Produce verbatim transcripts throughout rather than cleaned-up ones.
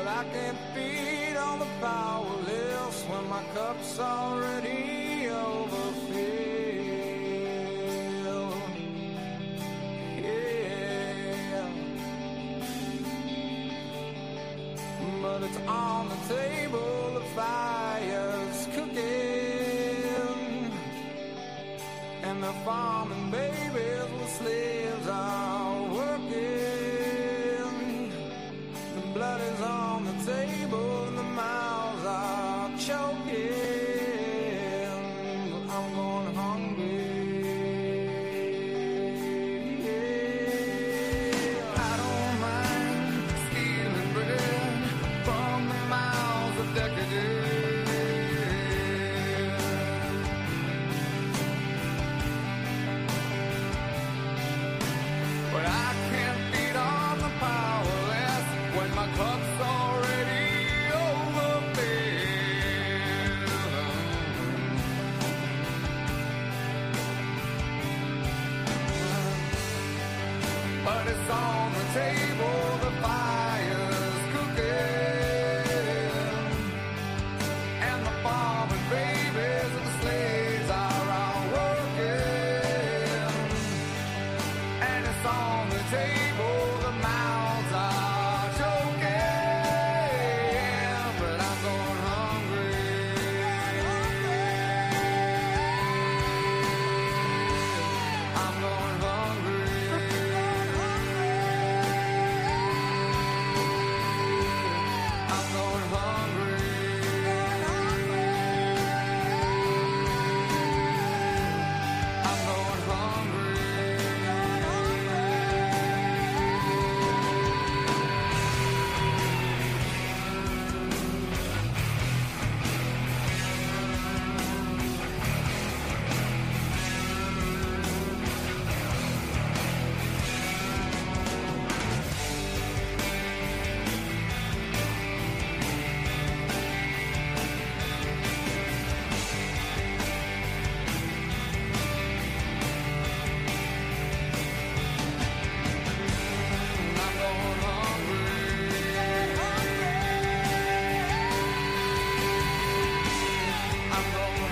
But I can't feed on the powerless when my cup's already overfilled. Yeah. But it's on the table, the fire's cooking, and the farming babies with slaves are working. The blood is on the table and the mouths are choking. I'm going hungry. Yeah. I don't mind stealing bread from the mouths of decadence, but I can't feed on the powerless when my cup's already overfilled. But it's on the table, the fire's cooking, and the farming babies and the slaves are all working. And it's on the table, the mouths are choking, but I'm going hungry. I'm going hungry. I'm going hungry. I'm going hungry. I'm going hungry. I'm going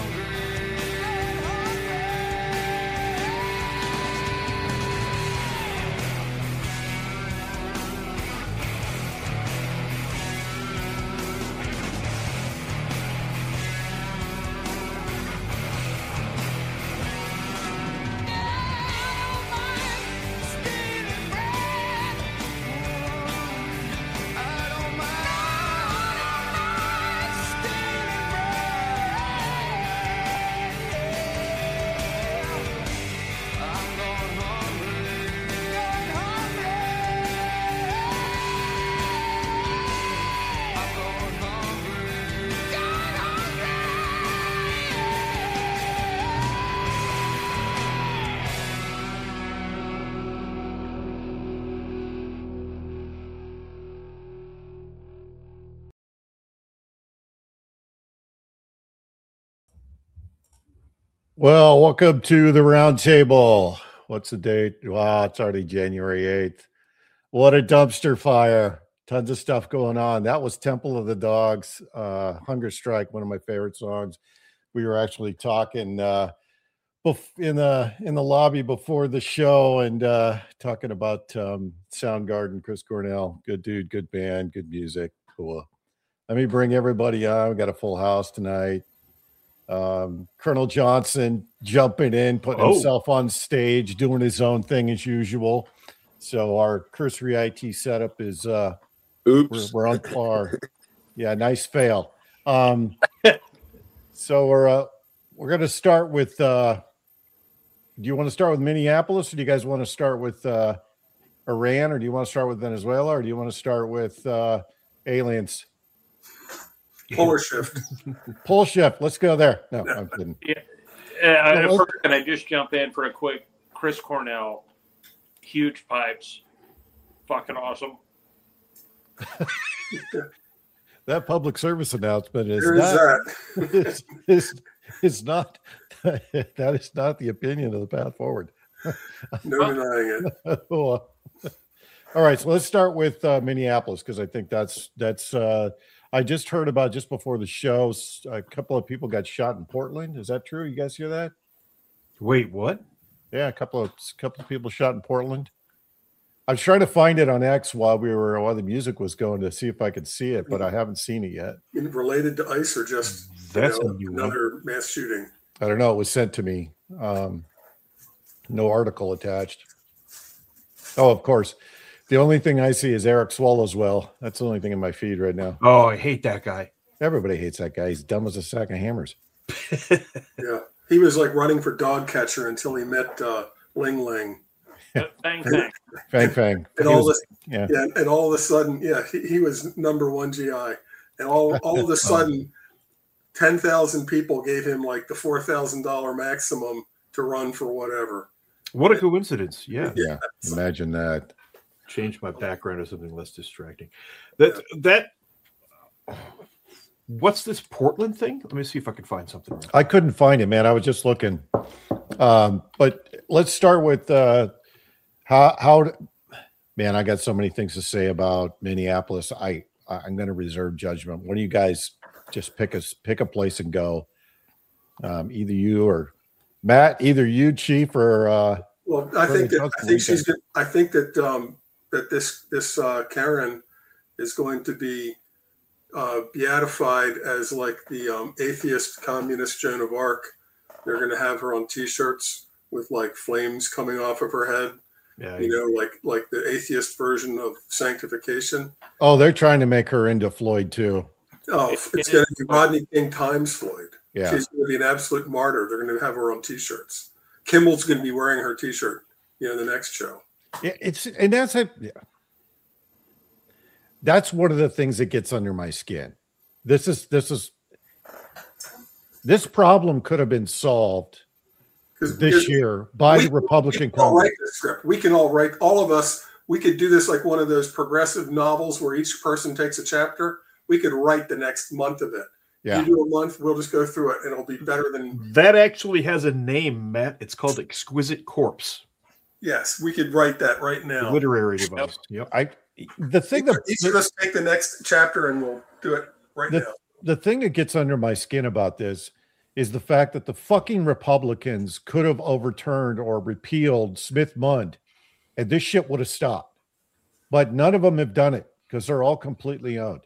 I don't mind stealing bread. I'm going hungry. I'm going Well, welcome to the round table. What's the date? Wow, it's already January eighth. What a dumpster fire. Tons of stuff going on. That was Temple of the Dogs, uh, Hunger Strike, one of my favorite songs. We were actually talking uh, bef- in the in the lobby before the show and uh, talking about um, Soundgarden, Chris Cornell. Good dude, good band, good music. Cool. Let me bring everybody on. We got a full house tonight. Um, Colonel Johnson jumping in, putting Oh. himself on stage, doing his own thing as usual. So our cursory I T setup is uh, we're, Oops. we're on par. Yeah, nice fail. Um, so we're uh, we're going to start with. Uh, do you want to start with Minneapolis, or do you guys want to start with uh, Iran, or do you want to start with Venezuela, or do you want to start with uh, aliens? Polar shift. Pole shift. Let's go there. No, I'm kidding. Yeah. Uh, Well, first, can I just jump in for a quick? Chris Cornell, huge pipes, fucking awesome. That public service announcement is There is not, that. is, is, is not that is not the opinion of the path forward. No denying it. Well, All right, so let's start with uh, Minneapolis because I think that's that's. Uh, I just heard about just before the show. A couple of people got shot in Portland. Is that true? You guys hear that? Wait, what? Yeah, a couple of couple of people shot in Portland. I was trying to find it on X while we were while the music was going to see if I could see it, but I haven't seen it yet. Related to ICE or just That's you know, a new another one. mass shooting? I don't know. It was sent to me. Um, no article attached. Oh, of course. The only thing I see is Eric Swallowswell. That's the only thing in my feed right now. Oh, I hate that guy. Everybody hates that guy. He's dumb as a sack of hammers. Yeah, he was like running for dog catcher until he met uh, Ling Ling. Bang, bang. Fang Fang. And He all was- this, yeah. yeah, and all of a sudden, yeah, he, he was number one G I, and all all of a sudden, ten thousand people gave him like the four thousand dollar maximum to run for whatever. What a coincidence. Yeah. Yeah. Imagine that. Change my background to something less distracting. That that what's this Portland thing? Let me see if I can find something. I couldn't find it, man. I was just looking. Um, but let's start with uh, how how. Man, I got so many things to say about Minneapolis. I I'm going to reserve judgment. When do you guys just pick a pick a place and go? Um, either you or Matt, either you, Chief, or uh, Well, I Very think that tough I think she's weekend. good. I think that um, that this this uh, Karen is going to be uh, beatified as like the um, atheist communist Joan of Arc. They're going to have her on T-shirts with like flames coming off of her head. Yeah. You know, like like the atheist version of sanctification. oh, they're trying to make her into Floyd too. Oh, it's going to be Rodney King times Floyd. Yeah. She's going to be an absolute martyr. They're going to have her on T-shirts. Kimmel's going to be wearing her T-shirt. You know, the next show. Yeah, it's and that's a yeah. That's one of the things that gets under my skin. This is this is this problem could have been solved 'Cause- this because year by we- the Republican we can all Congress. write this script. We can all write, all of us, we could do this like one of those progressive novels where each person takes a chapter. We could write the next month of it. Yeah. You do a month, we'll just go through it and it'll be better than, That actually has a name, Matt. It's called Exquisite Corpse. yes, we could write that right A now. literary device. Yep. I the thing Each, that each of us take the next chapter and we'll do it right the, now. the thing that gets under my skin about this is the fact that the fucking Republicans could have overturned or repealed Smith-Mundt and this shit would have stopped. But none of them have done it because they're all completely owned.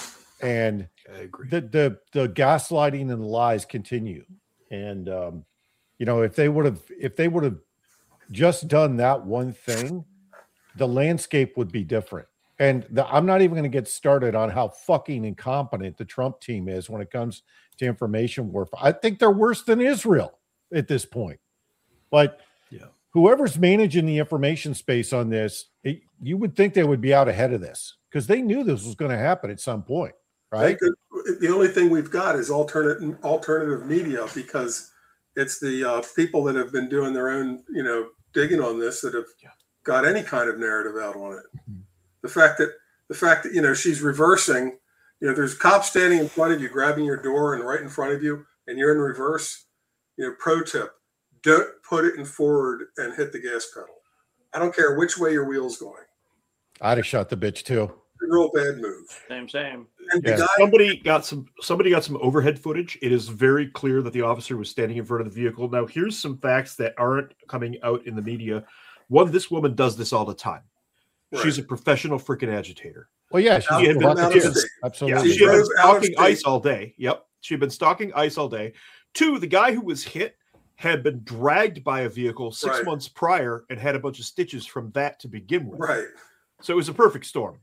And I agree. the the the gaslighting and the lies continue. And um, you know, if they would have if they would have just done that one thing, the landscape would be different. And the, I'm not even going to get started on how fucking incompetent the Trump team is when it comes to information warfare. I think they're worse than Israel at this point. But Yeah. whoever's managing the information space on this, it, you would think they would be out ahead of this because they knew this was going to happen at some point, They right? could- the only thing we've got is alternate alternative media because it's the uh, people that have been doing their own, you know, digging on this that have Yeah. got any kind of narrative out on it. The fact that the fact that you know she's reversing, you know, there's cops standing in front of you, grabbing your door and right in front of you, and you're in reverse. You know, pro tip: don't put it in forward and hit the gas pedal. I don't care which way your wheel's going. I'd have shot the bitch too. It's a real bad move. Same, same. And the Yeah. guy, Somebody got some somebody got some overhead footage. It is very clear that the officer was standing in front of the vehicle. Now, here's some facts that aren't coming out in the media. One, this woman does this all the time. Right. She's a professional freaking agitator. Well, yeah, she's Out- been been walking out of kids. state. Yeah, Absolutely. she had been drove out of stalking state. ICE all day. Yep. She'd been stalking ICE all day. Two, the guy who was hit had been dragged by a vehicle six Right. months prior and had a bunch of stitches from that to begin with. right? So it was a perfect storm.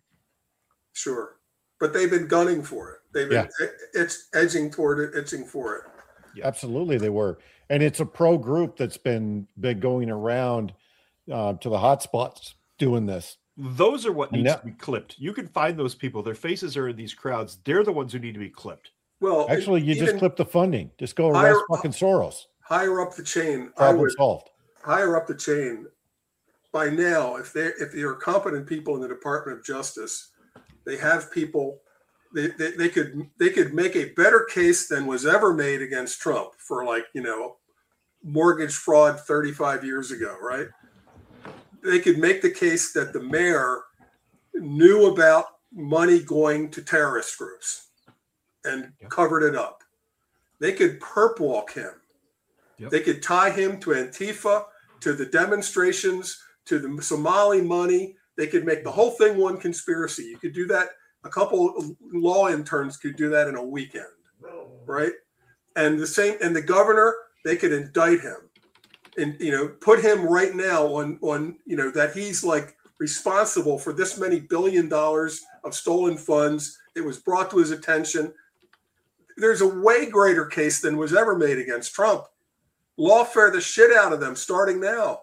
Sure, but they've been gunning for it. They've been it's edging toward it, itching for it. Absolutely, they were, and it's a pro group that's been been going around uh, to the hot spots doing this. Those are what And needs that- to be clipped. You can find those people. Their faces are in these crowds. They're the ones who need to be clipped. Well, Actually, you just even clip the funding. Just go Higher arrest up- fucking Soros. higher up the chain. I Problem would solved. higher up the chain. By now, if they if there are competent people in the Department of Justice, they have people. They, they, they could they could make a better case than was ever made against Trump for like you know mortgage fraud thirty-five years ago, right? They could make the case that the mayor knew about money going to terrorist groups and Yep. covered it up. They could perp walk him. Yep. They could tie him to Antifa, to the demonstrations, to the Somali money. They could make the whole thing one conspiracy. You could do that. A couple of law interns could do that in a weekend, right? And the same, and the governor, they could indict him and, you know, put him right now on, on, you know, that he's like responsible for this many billion dollars of stolen funds. It was brought to his attention. There's a way greater case than was ever made against Trump. Lawfare the shit out of them starting now.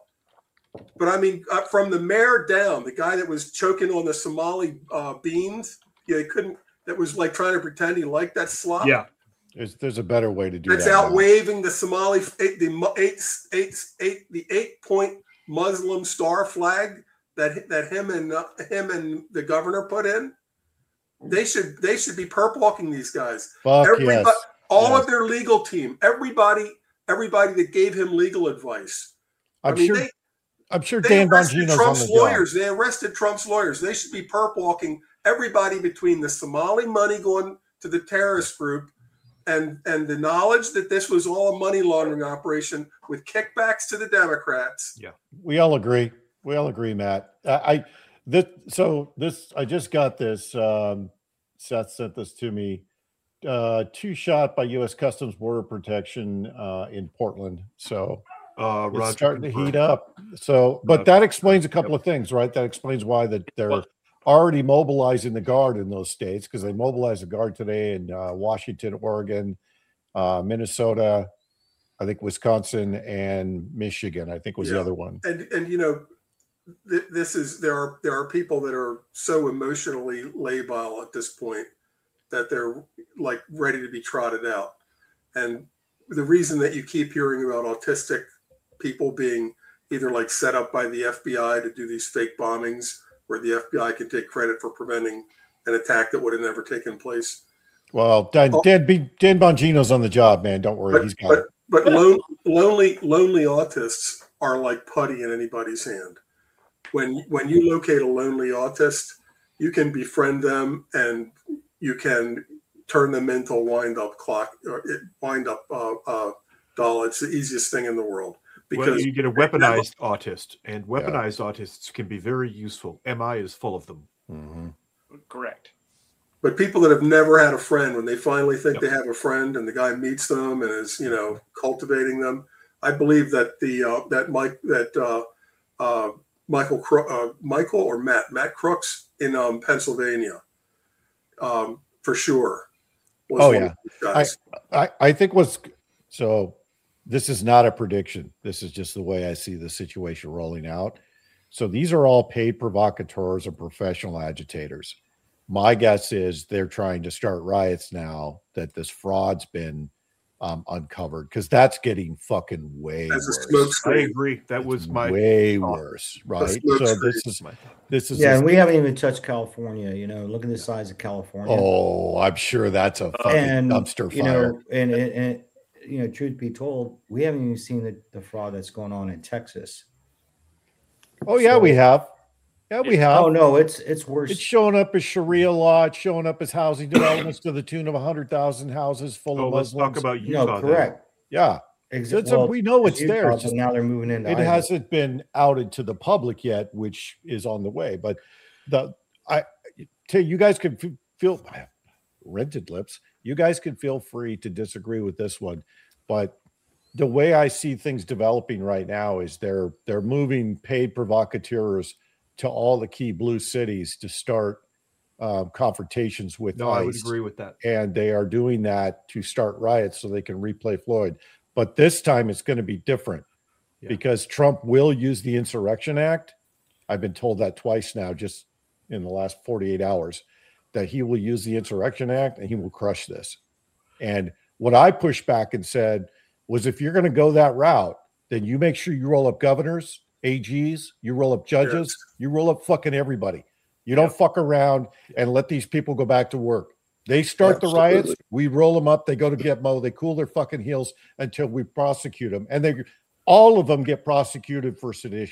But I mean, uh, from the mayor down, the guy that was choking on the Somali uh, beans, yeah, he couldn't, that was like trying to pretend he liked that slop. Yeah. There's there's a better way to do That's that. out now. waving the Somali, eight, the mu- eight, eight, eight, the eight point Muslim star flag that that him and uh, him and the governor put in. They should they should be perp walking these guys. Fuck Everybody, yes. all Yes. of their legal team, everybody, everybody that gave him legal advice. I'm I mean, sure. they, I'm sure they Dan arrested Bongino's on Trump's the job. lawyers. They arrested Trump's lawyers. They should be perp walking everybody between the Somali money going to the terrorist group and and the knowledge that this was all a money laundering operation with kickbacks to the Democrats. We all agree. We all agree, Matt. I, I this so this I just got this. Um, Seth sent this to me. Uh, two shot by U S Customs Border Protection uh, in Portland. So Uh, it's Roger starting to confirmed. heat up. So, but Uh, that explains a couple of things, right? That explains why that they're Well- already mobilizing the guard in those states because they mobilized the guard today in uh, Washington, Oregon, uh, Minnesota, I think Wisconsin, and Michigan. I think was Yeah. the other one. And and you know, th- this is there are there are people that are so emotionally labile at this point that they're like ready to be trotted out. And the reason that you keep hearing about autistic people being either like set up by the F B I to do these fake bombings where the F B I can take credit for preventing an attack that would have never taken place. Well, Dan, Oh. Dan, B- Dan Bongino's on the job, man. Don't worry, But, he's got but, it. but lone, lonely lonely autists are like putty in anybody's hand. When when you locate a lonely autist, you can befriend them and you can turn them into a wind up clock or wind up uh, uh, doll. It's the easiest thing in the world Well, because you get a weaponized autist, and weaponized autists can be very useful. M I is full of them. Mhm. Correct. but people that have never had a friend, when they finally think Yep. they have a friend and the guy meets them and is, you know, cultivating them, I believe that the uh, that Mike that uh, uh, Michael Cro- uh, Michael or Matt Matt Crooks in um, Pennsylvania, um, for sure. was Oh, one yeah. of these guys. I, I think what's so this is not a prediction. This is just the way I see the situation rolling out. So these are all paid provocateurs and professional agitators. My guess is they're trying to start riots now that this fraud's been um, uncovered because that's getting fucking way As a worse. smoke I screen. agree. That was my way thought. worse, right? smoke So screen. this is my thought. this is Yeah, just- and we haven't even touched California. You know, look at the size of California. oh, I'm sure that's a fucking and dumpster you fire. know, and, and, and you know, truth be told, we haven't even seen the, the fraud that's going on in Texas. oh yeah, so- we have. Yeah, we have. Oh no, it's it's worse. It's showing up as Sharia law. It's showing up as housing developments to the tune of one hundred thousand houses full Oh, of let's Muslims. talk about Utah. no, then. correct. yeah, Ex- It's a- we know it's Utah, there, it's but just- now they're moving into it Idaho. hasn't been outed to the public yet, which is on the way. But the I tell you, you guys can f- feel rented lips. You guys can feel free to disagree with this one, but the way I see things developing right now is they're they're moving paid provocateurs to all the key blue cities to start um, confrontations with No, I would ICE. agree with that. And they are doing that to start riots so they can replay Floyd. But this time it's going to be different Yeah. because Trump will use the Insurrection Act. I've been told that twice now, just in the last forty-eight hours, that he will use the Insurrection Act and he will crush this. And what I pushed back and said was, if you're going to go that route, then you make sure you roll up governors, A Gs, you roll up judges, Yes. you roll up fucking everybody. You don't fuck around and let these people go back to work. They start the riots, Absolutely. we roll them up, they go to Gitmo, they cool their fucking heels until we prosecute them. And they all of them get prosecuted for sedition.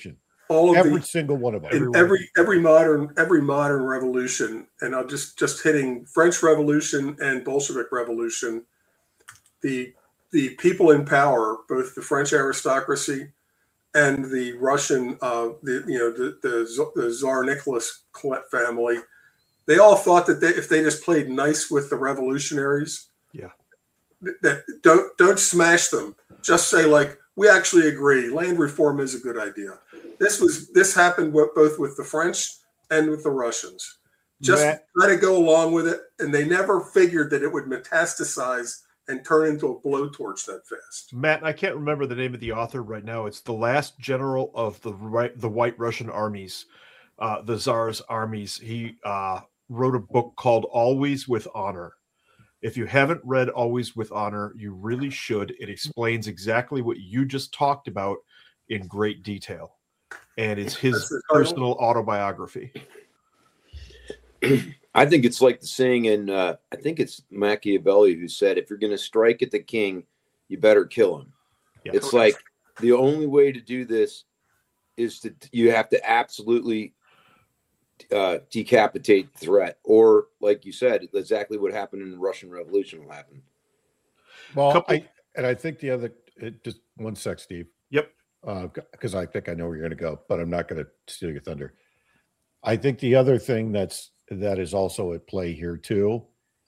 all of Every the single one of them. in Everywhere. every every modern every modern revolution, and I'm just just hitting French Revolution and Bolshevik Revolution. The the people in power, both the French aristocracy and the Russian, uh, the you know the the, the Tsar Nicholas family, they all thought that they, if they just played nice with the revolutionaries, Yeah. that don't don't smash them. Just say like, we actually agree, land reform is a good idea. This was this happened with, both with the French and with the Russians. Just Matt- try to go along with it, and they never figured that it would metastasize and turn into a blowtorch that fast. Matt, I can't remember the name of the author right now. It's the last general of the right, the White Russian armies, uh, the Tsar's armies. He uh, wrote a book called Always with Honor. If you haven't read Always with Honor, you really should. It explains exactly what you just talked about in great detail. And it's his That's the title? personal autobiography. I think it's like the saying in, uh, I think it's Machiavelli who said, if you're going to strike at the king, you better kill him. Yeah. It's like the only way to do this is to, you have to absolutely uh, decapitate the threat. Or, like you said, exactly what happened in the Russian Revolution will happen. Well, Couple- I, and I think the other, it, just one sec, Steve. Yep. Because I think I know where you're going to go, but I'm not going to steal your thunder. I think the other thing that's that is also at play here too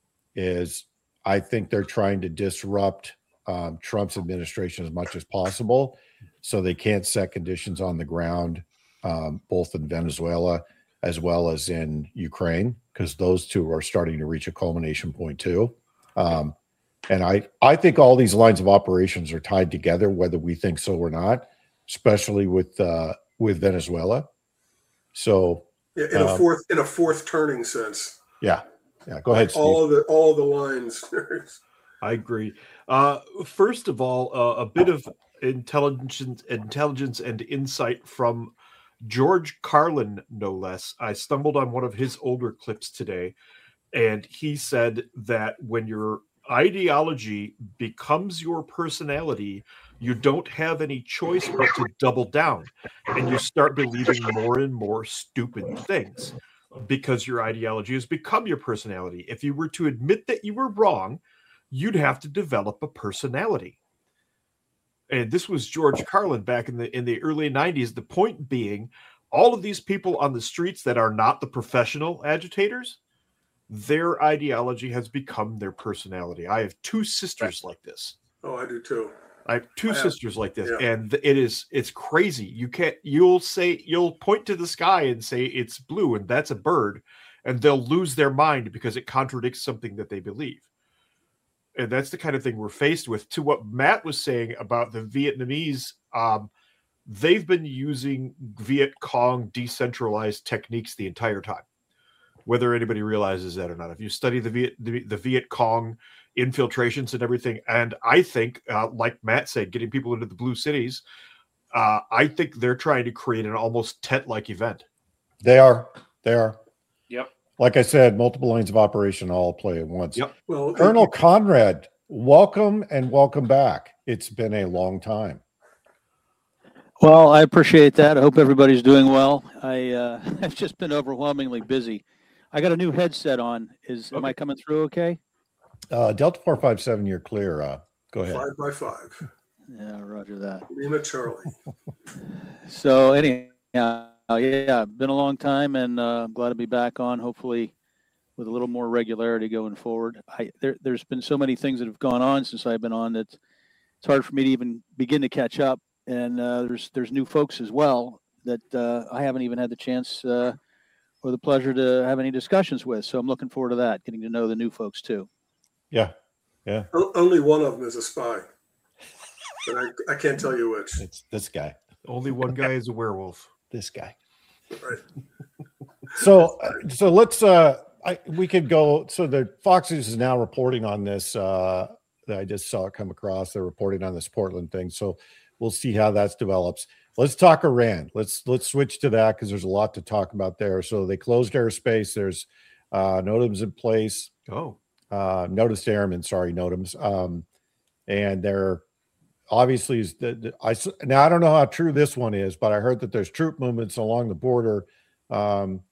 is I think they're trying to disrupt um, Trump's administration as much as possible, so they can't set conditions on the ground, um, both in Venezuela as well as in Ukraine, because those two are starting to reach a culmination point too. Um, and I I think all these lines of operations are tied together, whether we think so or not, especially with uh, with Venezuela. So. Yeah, in a Um, fourth in a fourth turning sense. Yeah, yeah. Go ahead, Steve. All of the all of the lines. I agree. Uh, first of all, uh, a bit of intelligence, intelligence and insight from George Carlin, no less. I stumbled on one of his older clips today, and he said that when your ideology becomes your personality, you don't have any choice but to double down, and you start believing more and more stupid things because your ideology has become your personality. If you were to admit that you were wrong, you'd have to develop a personality. And this was George Carlin back in the in the early nineties. The point being, all of these people on the streets that are not the professional agitators, their ideology has become their personality. I have two sisters like this. Oh, I do too. I have two I have- sisters like this, yeah. and it is it's crazy. You can't. You'll say you'll point to the sky and say it's blue, and that's a bird, and they'll lose their mind because it contradicts something that they believe. And that's the kind of thing we're faced with. To what Matt was saying about the Vietnamese, um, they've been using Viet Cong decentralized techniques the entire time, whether anybody realizes that or not. If you study the Viet the, the Viet Cong infiltrations and everything, and I think, uh, like Matt said, getting people into the blue cities, uh, I think they're trying to create an almost tent-like event. They are. They are. Yep. Like I said, multiple lines of operation all play at once. Yep. Well, Colonel Conrad, welcome and welcome back. It's been a long time. Well, I appreciate that. I hope everybody's doing well. I uh, I've just been overwhelmingly busy. I got a new headset on. Is am Okay. I coming through okay? Uh, Delta four five seven, you're clear. Uh, go ahead. five by five. Yeah, Roger that. Lima Charlie. So anyhow, yeah, been a long time, and uh, I'm glad to be back on. Hopefully, with a little more regularity going forward. I there, there's been so many things that have gone on since I've been on that it's hard for me to even begin to catch up. And uh, there's there's new folks as well that uh, I haven't even had the chance uh, or the pleasure to have any discussions with. So I'm looking forward to that, getting to know the new folks too. Yeah. Yeah. O- Only one of them is a spy. But I, I can't tell you which. It's this guy. Only one guy is a werewolf. This guy. Right. So, uh, so let's, uh, I, we could go. So the Fox News is now reporting on this. Uh, that I just saw it come across. They're reporting on this Portland thing. So we'll see how that develops. Let's talk Iran. Let's, let's switch to that because there's a lot to talk about there. So they closed airspace. There's uh, NOTAMs in place. Oh, Uh, notice airmen, sorry, NOTAMs. Um, and they're obviously is that I now I don't know how true this one is, but I heard that there's troop movements along the border. Um,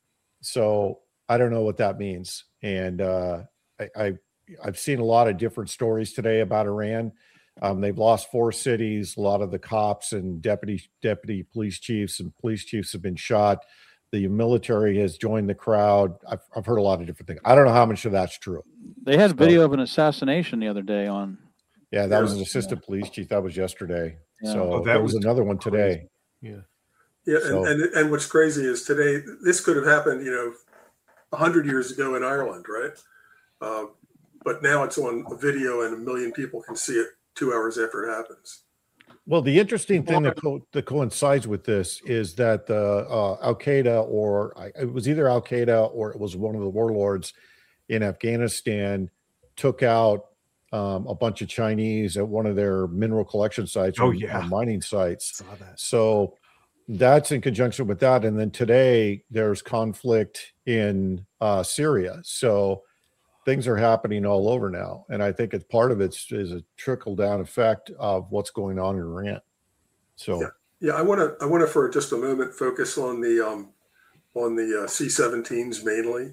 so I don't know what that means. And uh, I, I I've seen a lot of different stories today about Iran. Um, they've lost four cities. A lot of the cops and deputy deputy police chiefs and police chiefs have been shot. The military has joined the crowd. I've, I've heard a lot of different things. I don't know how much of that's true. They had So- video of an assassination the other day on. Yeah, that was an assistant police chief. That was yesterday. Yeah. So Oh, that there was, was another one crazy. today. Yeah. Yeah, So- and, and and what's crazy is today this could have happened, you know, a hundred years ago in Ireland, right? Uh, but now it's on a video, and a million people can see it two hours after it happens. Well, the interesting thing that, co- that coincides with this is that the uh, Al Qaeda, or I, it was either Al Qaeda or it was one of the warlords in Afghanistan, took out um, a bunch of Chinese at one of their mineral collection sites, Oh, or, yeah. or mining sites. Saw that. So that's in conjunction with that. And then today there's conflict in uh, Syria. So things are happening all over now. And I think it's part of it is a trickle down effect of what's going on in Iran. So, Yeah. Yeah, I want to I want to for just a moment focus on the um, on the uh, C seventeens mainly.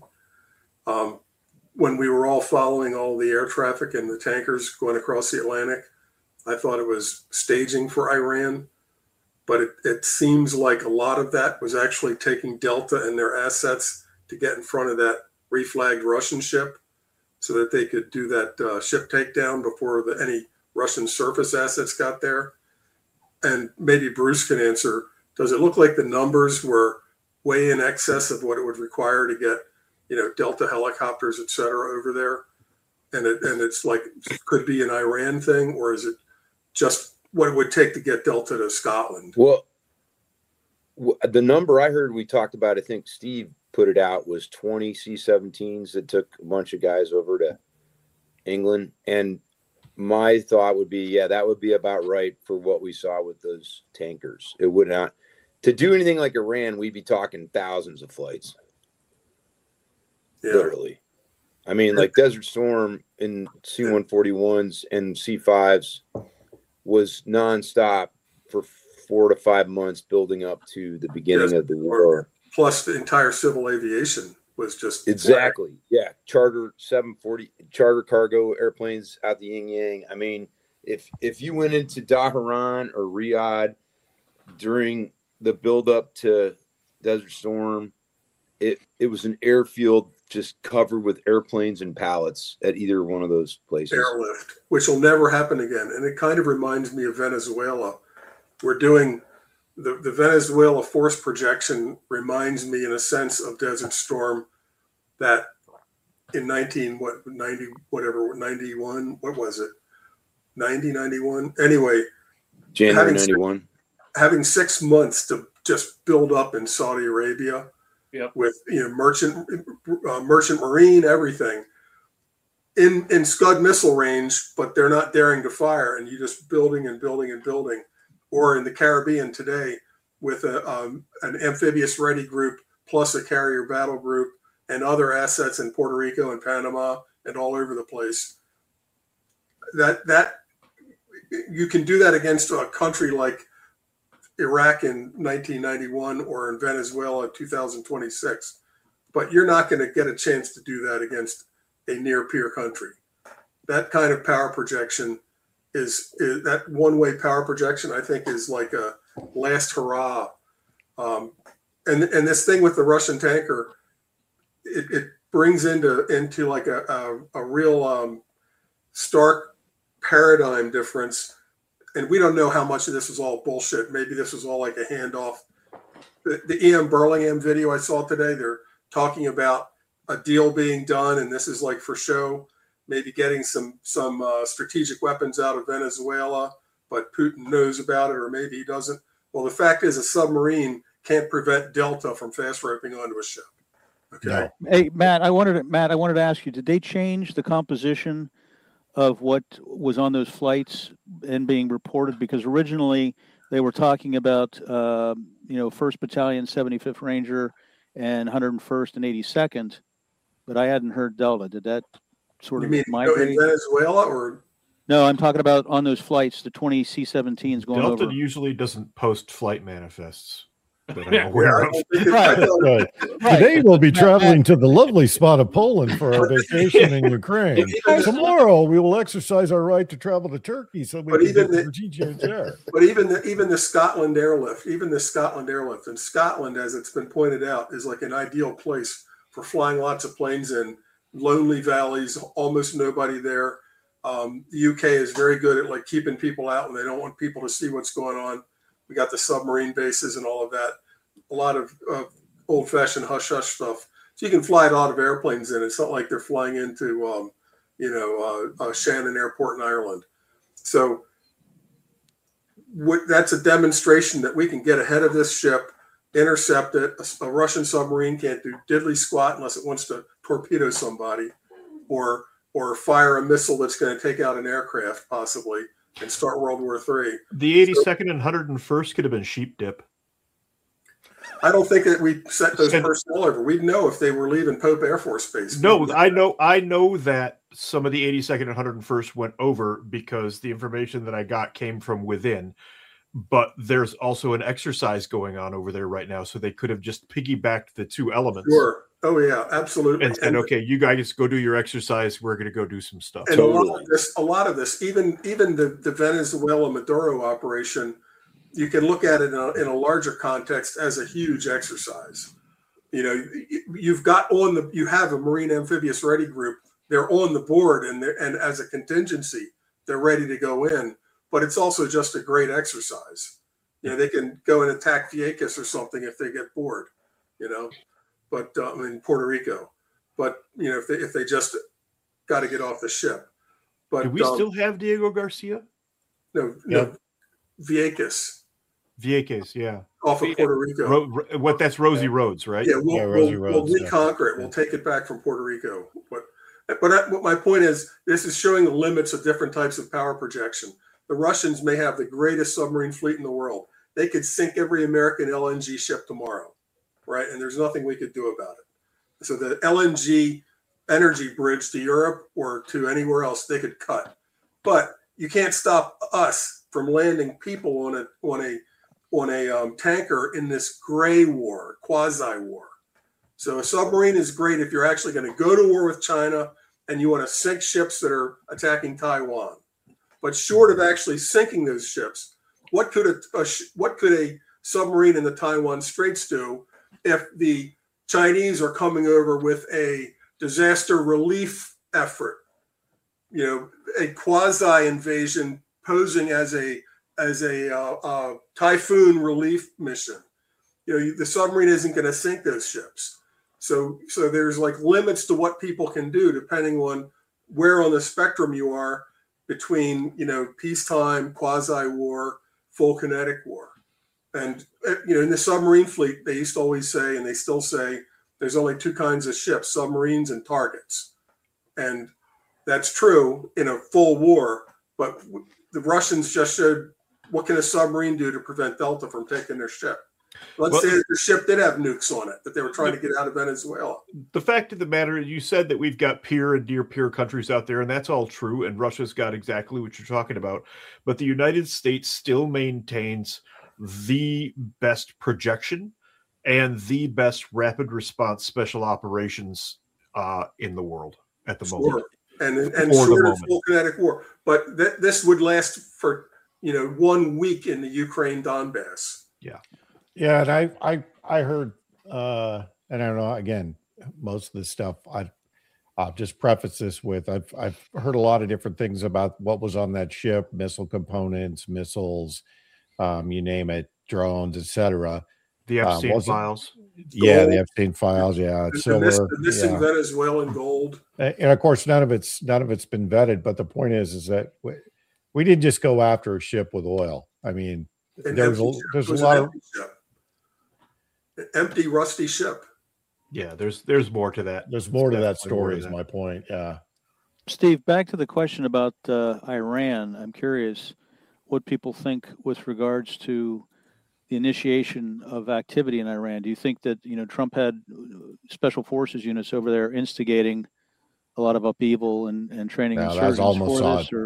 Um, when we were all following all the air traffic and the tankers going across the Atlantic, I thought it was staging for Iran, but it, it seems like a lot of that was actually taking Delta and their assets to get in front of that reflagged Russian ship, so that they could do that uh, ship takedown before the, any Russian surface assets got there. And maybe Bruce can answer, does it look like the numbers were way in excess of what it would require to get, you know, Delta helicopters, et cetera, over there? And it, and it's like, could be an Iran thing, or is it just what it would take to get Delta to Scotland? Well, w- the number I heard we talked about, I think Steve put it out, was twenty C seventeens that took a bunch of guys over to England. And my thought would be, yeah, that would be about right for what we saw with those tankers. It would not, to do anything like Iran, we'd be talking thousands of flights. Yeah. Literally. I mean, like Desert Storm in C one forty-ones and C fives was nonstop for four to five months building up to the beginning Yes. of the war. Plus the entire civil aviation was just Exactly. Yeah. Charter seven forty, charter cargo airplanes out the yin yang. I mean, if if you went into Dhahran or Riyadh during the build up to Desert Storm, it it was an airfield just covered with airplanes and pallets at either one of those places. airlift, which will never happen again. And it kind of reminds me of Venezuela. We're doing the, the Venezuela force projection reminds me in a sense of Desert Storm, that in nineteen what ninety whatever ninety-one, what was it? ninety, ninety-one. Anyway, January having- ninety-one. having six months to just build up in Saudi Arabia. Yep. With, you know, merchant uh, merchant marine, everything in in Scud missile range, but they're not daring to fire, and you just building and building and building. Or in the Caribbean today, with a um, an amphibious ready group plus a carrier battle group and other assets in Puerto Rico and Panama and all over the place. That that you can do that against a country like Iraq in nineteen ninety-one or in Venezuela in two thousand twenty-six, but you're not going to get a chance to do that against a near peer country. That kind of power projection is, is that one-way power projection, I think, is like a last hurrah. Um, and and this thing with the Russian tanker, it, it brings into into like a a, a real um, stark paradigm difference. And we don't know how much of this was all bullshit. Maybe this was all like a handoff. The, the E M Burlingham video I saw today, they're talking about a deal being done, and this is like for show, maybe getting some some uh, strategic weapons out of Venezuela, but Putin knows about it, or maybe he doesn't. Well, the fact is, a submarine can't prevent Delta from fast roping onto a ship. Okay. No. Hey, Matt, I wanted to, Matt, I wanted to ask you, did they change the composition of what was on those flights and being reported? Because originally they were talking about, uh, you know, first Battalion, seventy-fifth Ranger, and one hundred first and eighty-second, but I hadn't heard Delta. Did that sort You of mean migrate? in Venezuela or? No, I'm talking about on those flights, the twenty C seventeens going Delta over. usually doesn't post flight manifests that I'm Yeah. aware I of. don't think it- I Right. don't- Right. Right. Today we'll be traveling to the lovely spot of Poland for our vacation in Ukraine. Even the- Tomorrow we will exercise our right to travel to Turkey so we But can even get the- Virginia there. But even the even the Scotland airlift, even the Scotland airlift, and Scotland, as it's been pointed out, is like an ideal place for flying lots of planes in. Lonely valleys, almost nobody there. Um, the U K is very good at like keeping people out when they don't want people to see what's going on. We got the submarine bases and all of that. A lot of uh, old-fashioned hush-hush stuff. So you can fly a lot of airplanes in. It's not like they're flying into, um, you know, uh, uh, Shannon Airport in Ireland. So what, that's a demonstration that we can get ahead of this ship, intercept it. A, a Russian submarine can't do diddly squat unless it wants to torpedo somebody, or or fire a missile that's going to take out an aircraft possibly and start World War Three. The eighty-second and one hundred first could have been sheep dip. I don't think that we set those And- personnel over. We'd know if they were leaving Pope Air Force Base. No, I know, I know that some of the eighty-second and one hundred first went over because the information that I got came from within. But there's also an exercise going on over there right now, so they could have just piggybacked the two elements Sure. Oh yeah, absolutely. and said, "Okay, you guys go do your exercise. We're going to go do some stuff." And a lot Totally. of this, a lot of this, even even the, the Venezuela Maduro operation, you can look at it in a, in a larger context as a huge exercise. You know, you- you've got on the you have a Marine Amphibious Ready Group. They're on the board, and they're, and as a contingency, they're ready to go in. But it's also just a great exercise. You know, they can go and attack Vieques or something if they get bored. You know, but uh, I mean Puerto Rico. But you know, if they if they just got to get off the ship. But Do we um, still have Diego Garcia? no, no, Vieques Vieques, yeah. off of Puerto Rico. Ro- Ro- what? That's Rosie Roads, right? Yeah, we'll, Yeah, Rosie we'll, Roads, we'll yeah. reconquer it. We'll take it back from Puerto Rico. But but I, what my point is, this is showing the limits of different types of power projection. The Russians may have the greatest submarine fleet in the world. They could sink every American L N G ship tomorrow, right? And there's nothing we could do about it. So the L N G energy bridge to Europe or to anywhere else, they could cut. But you can't stop us from landing people on a on a on a um, tanker in this gray war, quasi war. So a submarine is great if you're actually going to go to war with China and you want to sink ships that are attacking Taiwan. But short of actually sinking those ships, what could a, a sh- what could a submarine in the Taiwan Straits do if the Chinese are coming over with a disaster relief effort? You know, a quasi invasion posing as a as a uh, uh, typhoon relief mission. You know, the submarine isn't going to sink those ships. So, so there's like limits to what people can do depending on where on the spectrum you are between, you know, peacetime, quasi-war, full kinetic war. And, uh, you know, in the submarine fleet, they used to always say, and they still say, there's only two kinds of ships, submarines and targets. And that's true in a full war, but the Russians just showed what can a submarine do to prevent Delta from taking their ship. Let's Well- say that the ship did have nukes on it, that they were trying to get out of Venezuela. The fact of the matter, you said that we've got peer and near peer countries out there, and that's all true. And Russia's got exactly what you're talking about. But the United States still maintains the best projection and the best rapid response special operations uh, in the world at the moment. Sure. And and For the short of moment. full kinetic war. But th- this would last for, you know, one week in the Ukraine Donbass. Yeah, and I I I heard uh and I don't know, again, most of the stuff I I'll just preface this with I've I've heard a lot of different things about what was on that ship, missile components, missiles, um, you name it, drones, et cetera. The Uh, Epstein wasn't- files. Yeah, Gold. the Epstein files, yeah. The, So miss, we're the missing yeah. Venezuelan gold. And and of course, none of it's none of it's been vetted. But the point is, is that we, we didn't just go after a ship with oil. I mean, An there's a empty ship. there's It a was lot an of empty ship. An empty, rusty ship. Yeah, there's there's more to that. there's more to that Definitely more story. to Is that. my point. Yeah. Steve, back to the question about uh, Iran. I'm curious what people think with regards to the initiation of activity in Iran. Do you think that, you know, Trump had special forces units over there instigating a lot of upheaval and, and training No, that was insurgents al for Mossad. this? Or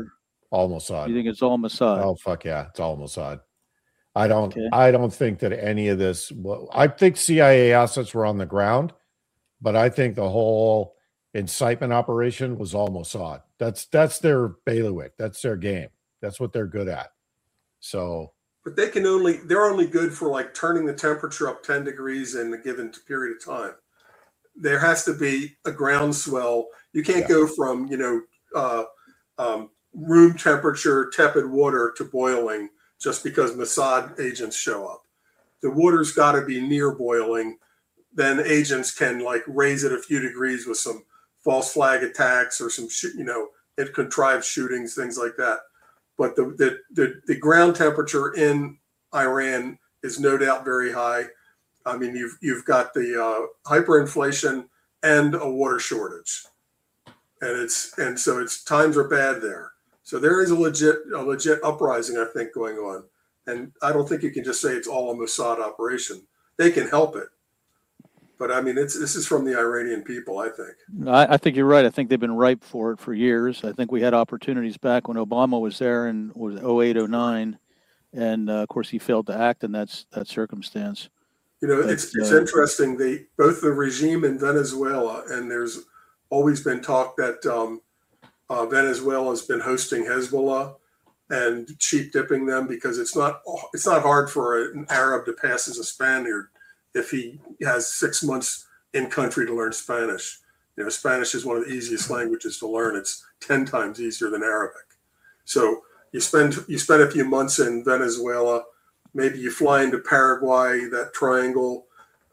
All Mossad. You think it's all Mossad? Oh fuck yeah, it's all Mossad. I don't. Okay. I don't think that any of this. Well, I think C I A assets were on the ground, but I think the whole incitement operation was all Mossad. That's that's their bailiwick. That's their game. That's what they're good at. So. But they can only. They're only good for like turning the temperature up ten degrees in a given period of time. There has to be a groundswell. You can't Yeah. go from you know uh, um, room temperature tepid water to boiling just because Mossad agents show up. The water's got to be near boiling. Then agents can like raise it a few degrees with some false flag attacks or some sh- you know it contrived shootings, things like that. But the, the the the ground temperature in Iran is no doubt very high. I mean, you've you've got the uh, hyperinflation and a water shortage, and it's and so it's times are bad there. So there is a legit a legit uprising, I think, going on, and I don't think you can just say it's all a Mossad operation. They can help it, but I mean, it's this is from the Iranian people, I think. I, I think you're right. I think they've been ripe for it for years. I think we had opportunities back when Obama was there in was oh eight, oh nine, and uh, of course he failed to act in that that circumstance. You know, But, it's it's uh, interesting. They both the regime in Venezuela, and there's always been talk that um, uh, Venezuela has been hosting Hezbollah and cheap dipping them because it's not it's not hard for an Arab to pass as a Spaniard if he has six months in country to learn Spanish. You know, Spanish is one of the easiest languages to learn. It's ten times easier than Arabic. So you spend you spend a few months in Venezuela. Maybe you fly into Paraguay, that triangle.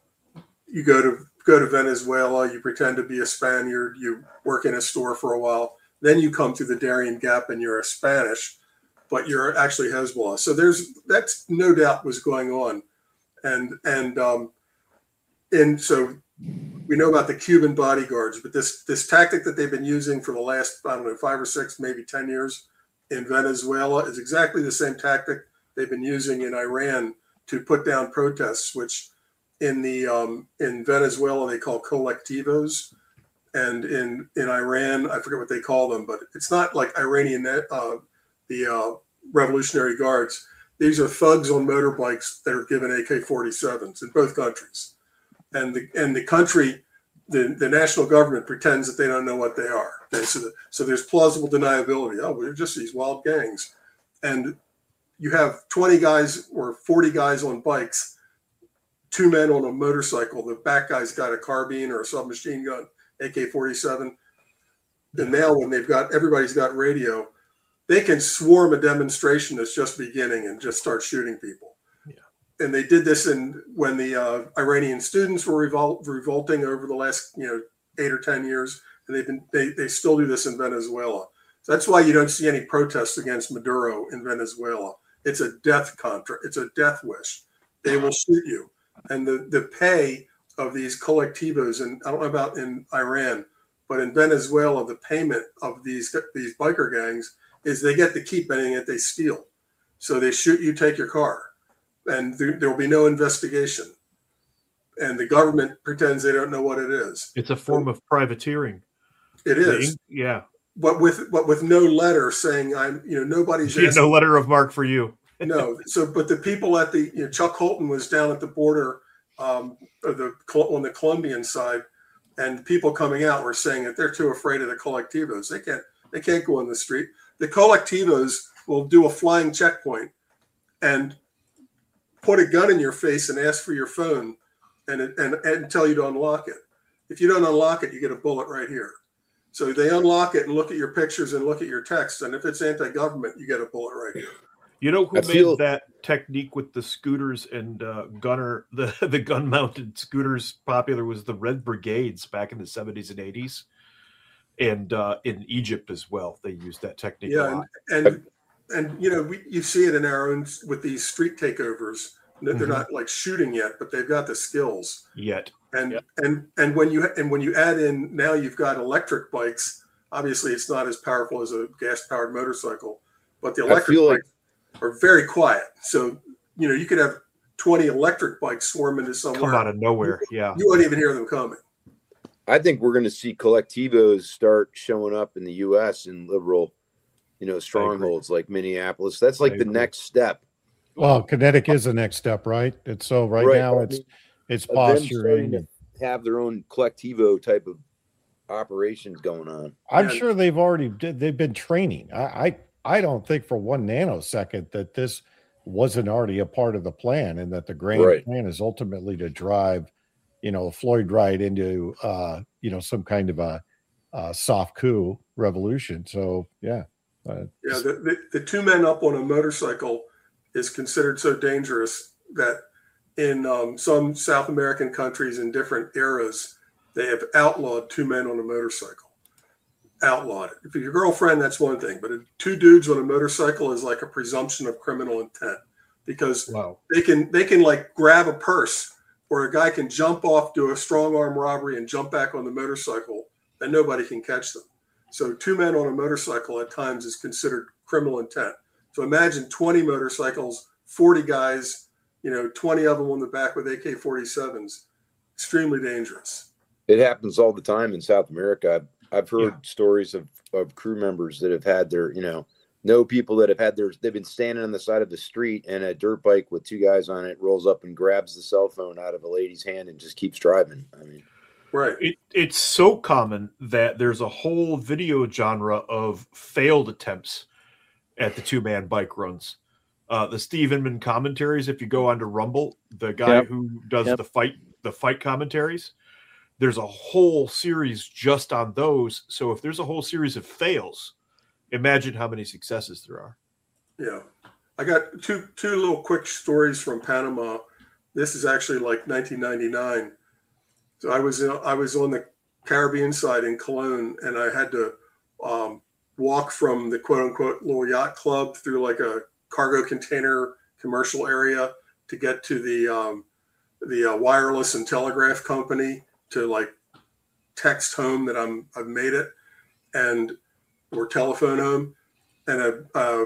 You go to go to Venezuela. You pretend to be a Spaniard. You work in a store for a while. Then you come through the Darien Gap and you're a Spanish, but you're actually Hezbollah. So there's that's no doubt was going on, and and um, and so we know about the Cuban bodyguards, but this this tactic that they've been using for the last I don't know five or six, maybe ten years in Venezuela is exactly the same tactic they've been using in Iran to put down protests, which in the um, in Venezuela they call colectivos, and in in Iran I forget what they call them, but it's not like Iranian uh, the uh, Revolutionary Guards. These are thugs on motorbikes that are given A K forty-sevens in both countries, and the and the country, the, the national government pretends that they don't know what they are. Okay, so the, so there's plausible deniability. Oh, we're just these wild gangs, and you have twenty guys or forty guys on bikes, two men on a motorcycle. The back guy's got a carbine or a submachine gun, A K forty-seven. And now when they've got, everybody's got radio, they can swarm a demonstration that's just beginning and just start shooting people. Yeah. And they did this in when the uh, Iranian students were revol- revolting over the last, you know, eight or ten years. And they've been, they, they still do this in Venezuela. So that's why you don't see any protests against Maduro in Venezuela. It's a death contract. It's a death wish. They will shoot you. And the, the pay of these collectivos, and I don't know about in Iran, but in Venezuela, the payment of these these biker gangs is they get to keep anything that they steal. So they shoot you, take your car, and there, there will be no investigation. And the government pretends they don't know what it is. It's a form of privateering. It is. Thing. Yeah. But with but with no letter saying I'm, you know, nobody's Yeah, asking. no letter of mark for you. No. So, but the people at the, you know, Chuck Holton was down at the border, um, of the on the Colombian side, and people coming out were saying that they're too afraid of the collectivos. They can't they can't go on the street. The collectivos will do a flying checkpoint and put a gun in your face and ask for your phone and and and tell you to unlock it. If you don't unlock it, you get a bullet right here. So they unlock it and look at your pictures and look at your text. And if it's anti-government, you get a bullet right here. You know who I made feel- that technique with the scooters and uh, gunner the the gun mounted scooters popular was the Red Brigades back in the seventies and eighties, and uh, in Egypt as well. They used that technique a Yeah, lot. and and, and you know we you see it in our own with these street takeovers. They're Mhm. not like shooting yet, but they've got the skills. Yet, And Yep. and and when you and when you add in now you've got electric bikes. Obviously, it's not as powerful as a gas-powered motorcycle, but the I electric feel like bikes are very quiet. So you know you could have twenty electric bikes swarm into somewhere. come out of nowhere. Yeah, You wouldn't even hear them coming. I think we're going to see collectivos start showing up in the U S in liberal you know, strongholds like Minneapolis. That's like the next step. Well, kinetic is the next step, right? It's so right, Right. now I it's mean, it's of them starting posturing. to And have their own collectivo type of operations going on. I'm Yeah. sure they've already did, they've been training. I, I I don't think for one nanosecond that this wasn't already a part of the plan, and that the grand Right. plan is ultimately to drive, you know, Floyd Wright into uh, you know, some kind of a uh, soft coup revolution. So yeah, uh, Yeah, the, the, the two men up on a motorcycle is considered so dangerous that in um, some South American countries in different eras, they have outlawed two men on a motorcycle. Outlawed it. If you're your girlfriend, that's one thing, but two dudes on a motorcycle is like a presumption of criminal intent, because Wow. they can they can like grab a purse, or a guy can jump off, do a strong arm robbery, and jump back on the motorcycle, and nobody can catch them. So two men on a motorcycle at times is considered criminal intent. So imagine twenty motorcycles, forty guys, you know, twenty of them on the back with A K forty-sevens. Extremely dangerous. It happens all the time in South America. I've, I've heard Yeah. stories of, of crew members that have had their, you know, know people that have had their, they've been standing on the side of the street, and a dirt bike with two guys on it rolls up and grabs the cell phone out of a lady's hand and just keeps driving. I mean, Right. It, it's so common that there's a whole video genre of failed attempts at the two man bike runs. Uh, the Steve Inman commentaries, if you go onto Rumble, the guy Yep. who does Yep. the fight, the fight commentaries, there's a whole series just on those. So if there's a whole series of fails, imagine how many successes there are. Yeah. I got two two little quick stories from Panama. This is actually like nineteen ninety-nine. So I was in, I was on the Caribbean side in Cologne, and I had to um, walk from the quote unquote little yacht club through like a cargo container commercial area to get to the um, the uh, wireless and telegraph company to like text home that I'm I've made it, and or telephone home, and a, a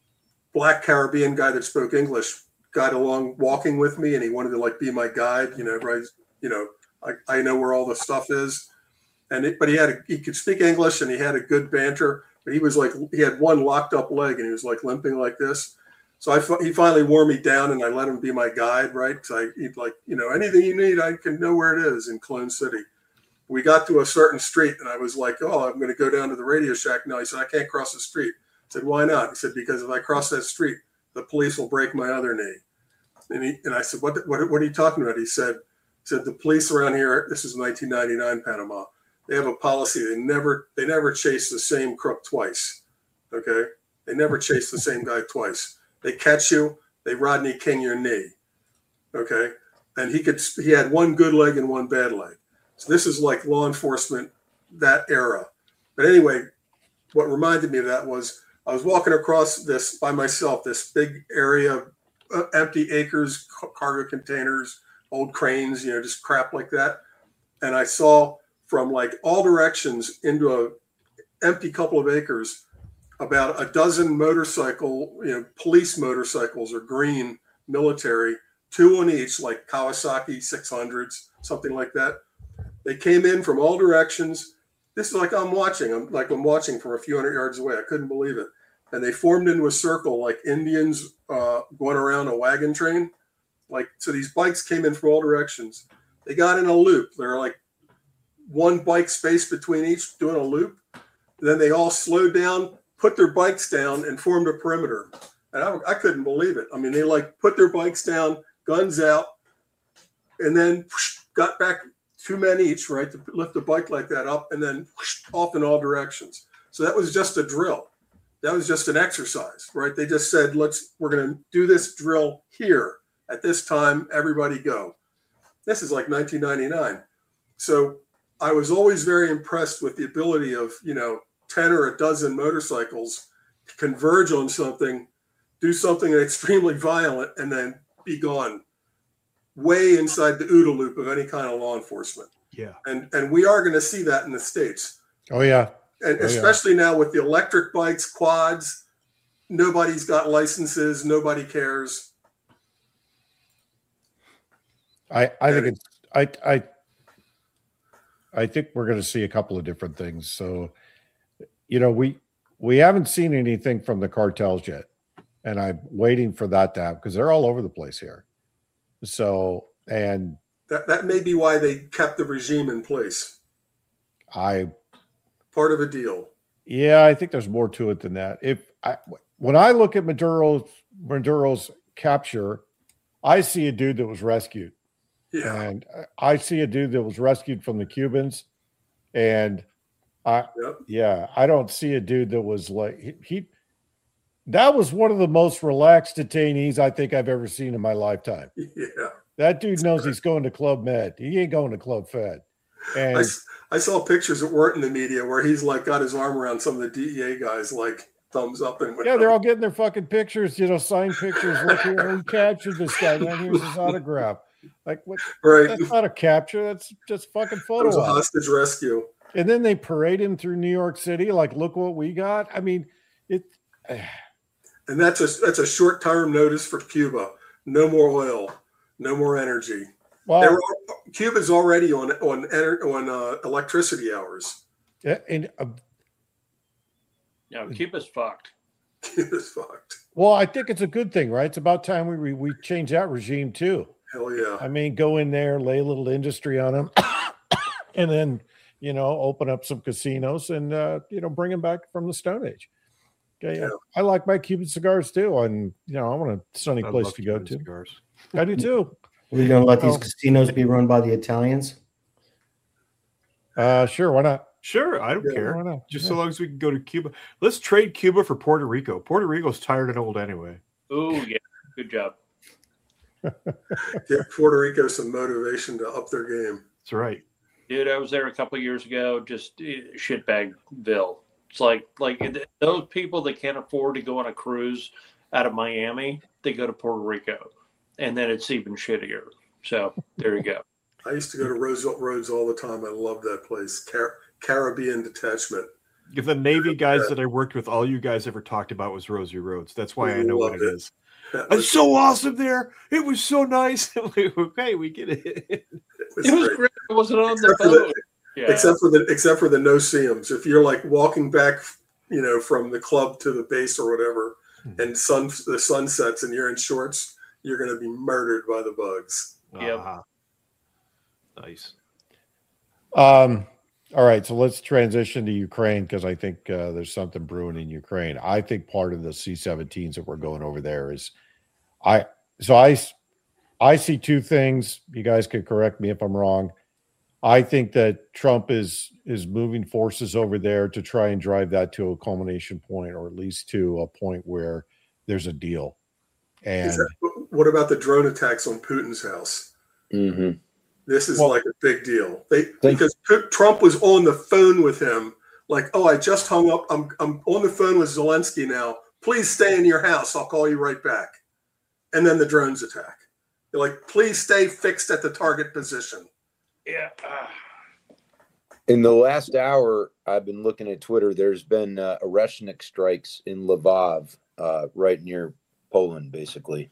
black Caribbean guy that spoke English got along walking with me, and he wanted to like be my guide. You know, right? You know, I, I know where all the stuff is, and it, but he had a, he could speak English, and he had a good banter. But he was like he had one locked up leg, and he was like limping like this. So I he finally wore me down, and I let him be my guide, right? Because I he'd like you know anything you need, I can know where it is in Cologne City. We got to a certain street, and I was like, oh, I'm going to go down to the Radio Shack now. He said, I can't cross the street. I said, why not? He said, because if I cross that street, the police will break my other knee. And, he, and I said, what, what, what are you talking about? He said, he said, the police around here, this is nineteen ninety-nine Panama, they have a policy. They never, they never chase the same crook twice. Okay. They never chase the same guy twice. They catch you, they Rodney King your knee. Okay. And he could, he had one good leg and one bad leg. So this is like law enforcement, that era. But anyway, what reminded me of that was I was walking across this by myself, this big area, uh, empty acres, cargo containers, old cranes, you know, just crap like that. And I saw from like all directions into a empty couple of acres, about a dozen motorcycle, you know, police motorcycles or green military, two on each, like Kawasaki six hundreds, something like that. They came in from all directions. This is like I'm watching. I'm like I'm watching from a few hundred yards away. I couldn't believe it. And they formed into a circle like Indians uh, going around a wagon train. Like so, these bikes came in from all directions. They got in a loop. They're like one bike space between each, doing a loop. Then they all slowed down, put their bikes down, and formed a perimeter. And I, I couldn't believe it. I mean, they like put their bikes down, guns out, and then whoosh, got back. Two men each, right, to lift a bike like that up and then whoosh, off in all directions. So that was just a drill. That was just an exercise, right? They just said, let's, we're going to do this drill here at this time, everybody go. This is like nineteen ninety-nine. So I was always very impressed with the ability of, you know, ten or a dozen motorcycles to converge on something, do something extremely violent, and then be gone. Way inside the OODA loop of any kind of law enforcement. Yeah. And and we are going to see that in the States. Oh, yeah. And Oh, yeah. especially now with the electric bikes, quads, nobody's got licenses. Nobody cares. I, I think it's I I I think we're going to see a couple of different things. So, you know, we we haven't seen anything from the cartels yet, and I'm waiting for that to happen because they're all over the place here. So, and That that may be why they kept the regime in place. I, Part of a deal. yeah, I think there's more to it than that. If I, when I look at Maduro's Maduro's capture, I see a dude that was rescued, Yeah. and I see a dude that was rescued from the Cubans, and I, Yep. yeah, I don't see a dude that was like he, he. That was one of the most relaxed detainees I think I've ever seen in my lifetime. Yeah. That dude knows he's going to Club Med. He ain't going to Club Fed. And I, s- I saw pictures that weren't in the media where he's like got his arm around some of the D E A guys, like thumbs up and yeah, they're all getting their fucking pictures, you know, signed pictures. Look here, who captured this guy? Man, here's his autograph. Like, what? right. That's not a capture. That's just fucking It photo was a op. hostage rescue. And then they parade him through New York City. Like, look what we got. I mean, it. And that's a that's a short term notice for Cuba. No more oil, no more energy. Well, They were, Cuba's already on on ener- on uh, electricity hours. yeah, and uh, No, Cuba's fucked. Cuba's fucked. well, I think it's a good thing, right? It's about time we we, we change that regime too. Hell yeah. I mean, go in there, lay a little industry on them, and then, you know, open up some casinos and, uh, you know, bring them back from the Stone Age. Okay. Yeah. I like my Cuban cigars too. And, you know, I want a sunny I place love to go Cuban to. cigars. I do too. We're going to let these Oh. casinos be run by the Italians. Uh, sure. Why not? Sure, I don't Yeah, care. Why not? Just Yeah. so long as we can go to Cuba. Let's trade Cuba for Puerto Rico. Puerto Rico's tired and old anyway. Oh yeah, good job. Give Puerto Rico some motivation to up their game. That's right. Dude, I was there a couple of years ago. Just eh, shitbagville. It's like like th- those people that can't afford to go on a cruise out of Miami, they go to Puerto Rico, and then it's even shittier. So there you go. I used to go to Roosevelt Roads all the time. I loved that place. Car- Caribbean detachment. If the Navy guys that I worked with, all you guys ever talked about was Rosie Roads. That's why I know what it Loved it. is. That It's was, so awesome there. It was so nice. Okay, we get it. it was It was great. great. It wasn't on the Except for the- boat. Yeah. Except for the except for the no seams. If you're like walking back, you know, from the club to the base or whatever, Hmm. and sun the sun sets and you're in shorts, you're going to be murdered by the bugs. Yep. Ah, nice. Um, all right. So let's transition to Ukraine because I think uh, there's something brewing in Ukraine. I think part of the C seventeens that we're going over there is I, so I, I see two things. You guys can correct me if I'm wrong. I think that Trump is is moving forces over there to try and drive that to a culmination point, or at least to a point where there's a deal. And Is that, what about the drone attacks on Putin's house? hmm This is Well- like a big deal. They Thank- because Pu- Trump was on the phone with him, like, oh, I just hung up. I'm I'm on the phone with Zelensky now. Please stay in your house. I'll call you right back. And then the drones attack. They're like, please stay fixed at the target position. Yeah. Ah. In the last hour, I've been looking at Twitter. There's been uh, Oreshnik strikes in Lvov, uh, right near Poland, basically.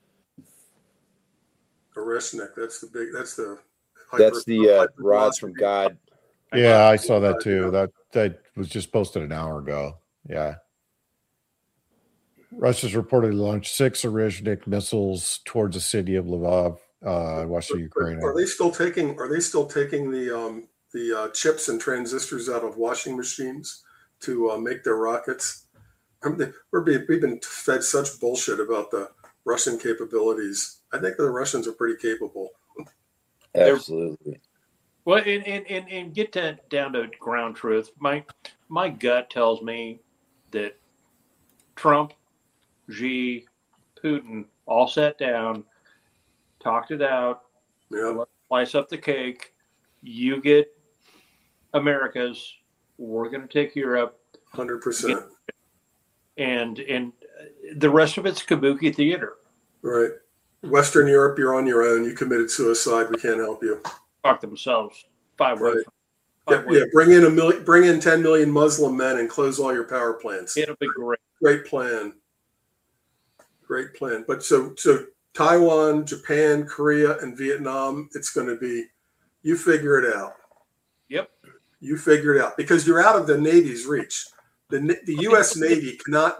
Oreshnik, that's the big. That's the. That's the uh, hyper- rods from God. yeah, I saw that too. That that was just posted an hour ago. Yeah. Russia's reportedly launched six Oreshnik missiles towards the city of Lvov, uh, western Ukraine. Are they still taking? Are they still taking the um, the uh, chips and transistors out of washing machines to uh, make their rockets? I mean, we're being, we've been fed such bullshit about the Russian capabilities. I think the Russians are pretty capable. Absolutely. Well, and, and, and, and get to, down to ground truth. My my gut tells me that Trump, Xi, Putin all sat down, talked it out, Yeah, slice up the cake. You get America's. We're going to take Europe, hundred percent. and and the rest of it's kabuki theater. Right. Western Europe, you're on your own. You committed suicide. We can't help you. Fuck themselves. Five Right. ways. Yeah, Five yeah. ways. Bring in a million. Bring in ten million Muslim men and close all your power plants. It'll be great. Great plan. Great plan. But so so Taiwan, Japan, Korea, and Vietnam, it's going to be, you figure it out. Yep. You figure it out because you're out of the Navy's reach. The the U S Navy cannot.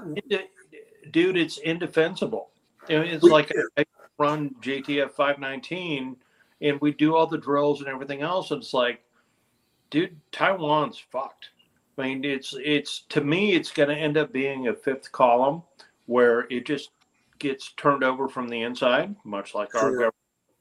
Dude, it's indefensible. I mean, it's We- like yeah. I run J T F five nineteen, and we do all the drills and everything else. And it's like, dude, Taiwan's fucked. I mean, it's it's to me, it's going to end up being a fifth column where it just gets turned over from the inside, much like our Sure. government.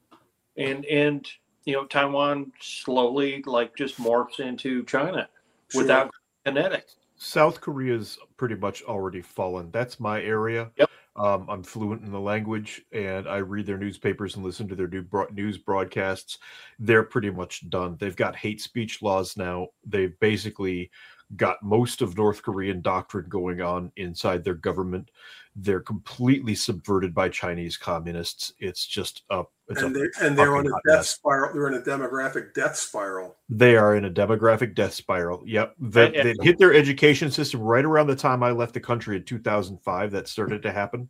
And and you know, Taiwan slowly like just morphs into China Sure. without kinetic. South Korea's pretty much already fallen. That's my area. Yep. Um, I'm fluent in the language, and I read their newspapers and listen to their new bro- news broadcasts. They're pretty much done. They've got hate speech laws now. They've basically got most of North Korean doctrine going on inside their government. They're completely subverted by Chinese communists. It's just a it's And a they and they're on fucking a hot death mess. spiral. They're in a demographic death spiral. They are in a demographic death spiral. Yep. They, And- they hit their education system right around the time I left the country in two thousand five. That started to happen.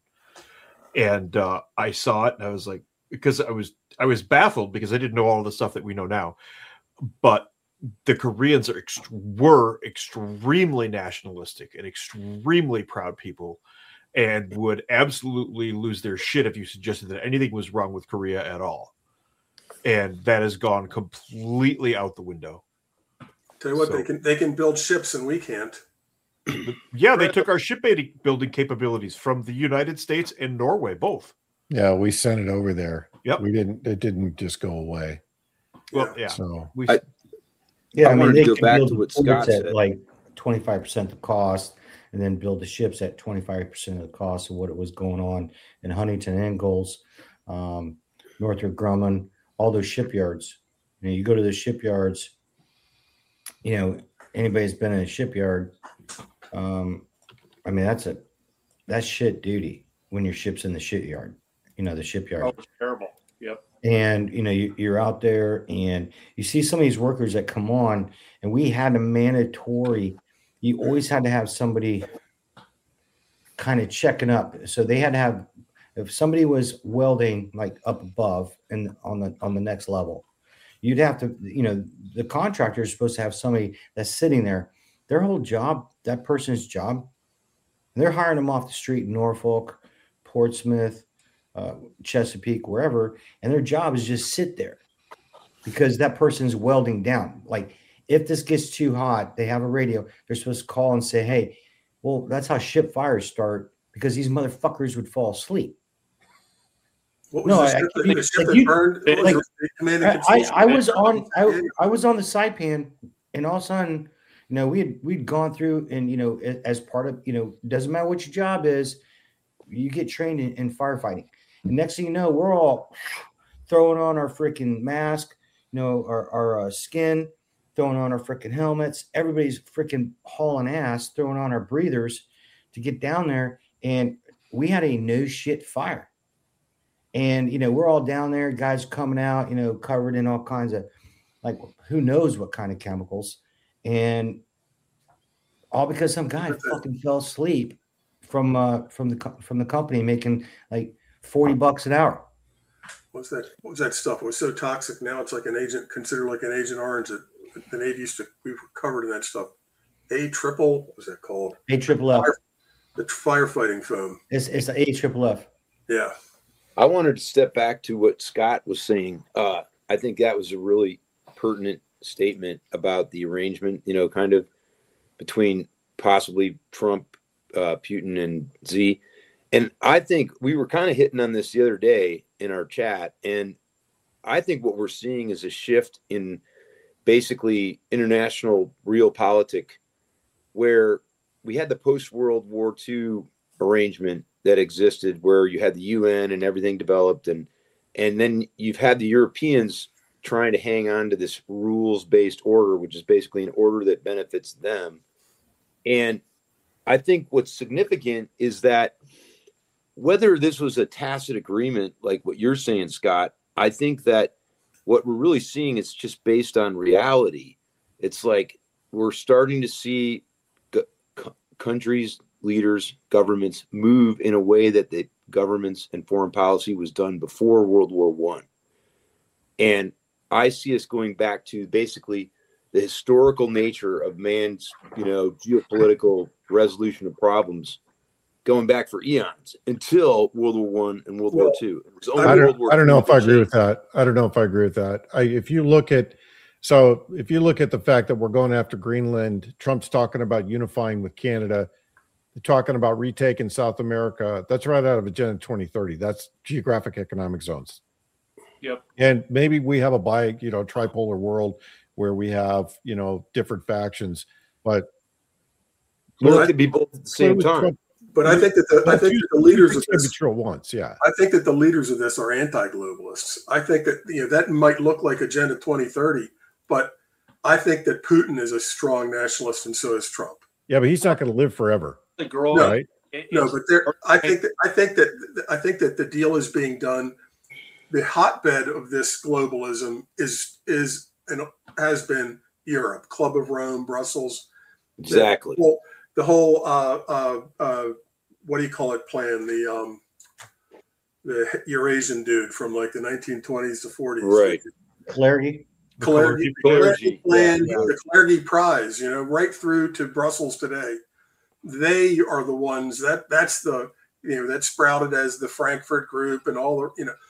And uh, I saw it and I was like, because I was, I was baffled because I didn't know all the stuff that we know now. But the Koreans are ext- were extremely nationalistic and extremely proud people, and would absolutely lose their shit if you suggested that anything was wrong with Korea at all. And that has gone completely out the window. Tell you what, So- they can they can build ships and we can't. Yeah, they took our shipbuilding building capabilities from the United States and Norway, both. Yeah, we sent it over there. Yep. We didn't. It didn't just go away. Well, yeah. So We, I- Yeah, I I, mean, wanted to they go could back build to the what forts Scott at said. like twenty-five percent the cost, and then build the ships at twenty-five percent of the cost of what it was going on in Huntington Ingalls, um, Northrop Grumman, all those shipyards. You know, you go to the shipyards. You know, anybody's been in a shipyard. Um, I mean, that's a that's shit duty when your ship's in the shipyard. You know, the shipyard. Oh, it's terrible. Yep. And you know you, you're out there and you see some of these workers that come on, and we had a mandatory, you always had to have somebody kind of checking up. So they had to have, if somebody was welding like up above and on the on the next level, you'd have to, you know, the contractor is supposed to have somebody that's sitting there, their whole job, that person's job, they're hiring them off the street in Norfolk, Portsmouth, uh, Chesapeake, wherever, and their job is just sit there because that person's welding down. Like if this gets too hot, they have a radio. They're supposed to call and say, "Hey, well, that's how ship fires start," because these motherfuckers would fall asleep. What was No, the I- ship, I- that, the ship like that you- burned? What was like, the command and I, control I, ship? I was on I, I was on the Saipan, and all of a sudden, you know, we had we'd gone through, and you know, a- as part of, you know, doesn't matter what your job is, you get trained in, in firefighting. And next thing you know, we're all throwing on our freaking mask, you know, our, our uh, skin, throwing on our freaking helmets. Everybody's freaking hauling ass, throwing on our breathers to get down there. And we had a no shit fire. And, you know, we're all down there, guys coming out, you know, covered in all kinds of, like, who knows what kind of chemicals. And all because some guy fucking fell asleep from uh from the co- from the company making like forty bucks an hour. What's that? What was that stuff? It was so toxic. Now it's like an agent, considered like an Agent Orange. That the Navy used to. We were covered in that stuff. A triple. What was that called? A triple F. The firefighting foam. It's it's a A triple F. Yeah. I wanted to step back to what Scott was saying. Uh, I think that was a really pertinent statement about the arrangement, you know, kind of between possibly Trump, uh, Putin, and Z. And I think we were kind of hitting on this the other day in our chat. And I think what we're seeing is a shift in basically international realpolitik, where we had the post-World War Two arrangement that existed where you had the U N and everything developed. And, and then you've had the Europeans trying to hang on to this rules-based order, which is basically an order that benefits them. And I think what's significant is that whether this was a tacit agreement, like what you're saying, Scott, I think that what we're really seeing is just based on reality. It's like we're starting to see g- countries, leaders, governments move in a way that the governments and foreign policy was done before World War One. And I see us going back to basically the historical nature of man's, you know, geopolitical resolution of problems going back for eons until World War One and World Well, War Two. It was only I World don't, War I don't know Three if I that agree with changed. that. I don't know if I agree with that. I, if you look at, so if you look at the fact that we're going after Greenland, Trump's talking about unifying with Canada, they're talking about retaking South America. That's right out of Agenda twenty thirty. That's geographic economic zones. Yep. And maybe we have a bi, you know, tripolar world where we have, you know, different factions, but Well, it could be both at the same clearly time. Trump- But I think that the, I Well, think two- that the leaders two of things can be this, true at once. Yeah. I think that the leaders of this are anti-globalists. I think that you know that might look like Agenda twenty thirty, but I think that Putin is a strong nationalist, and so is Trump. Yeah, but he's not going to live forever, The girl. No. right? it- No, it's- but there, I think that I think that I think that the deal is being done. The hotbed of this globalism is is and has been Europe, Club of Rome, Brussels. Exactly. The whole, the whole uh, uh, uh, what do you call it? Plan the um, the Eurasian dude from like the nineteen twenties to forties, Right. Clarity. Kalergi, Kalergi, plan, yeah. the Kalergi Prize, you know, right through to Brussels today. They are the ones that that's the you know that sprouted as the Frankfurt Group and all the you know.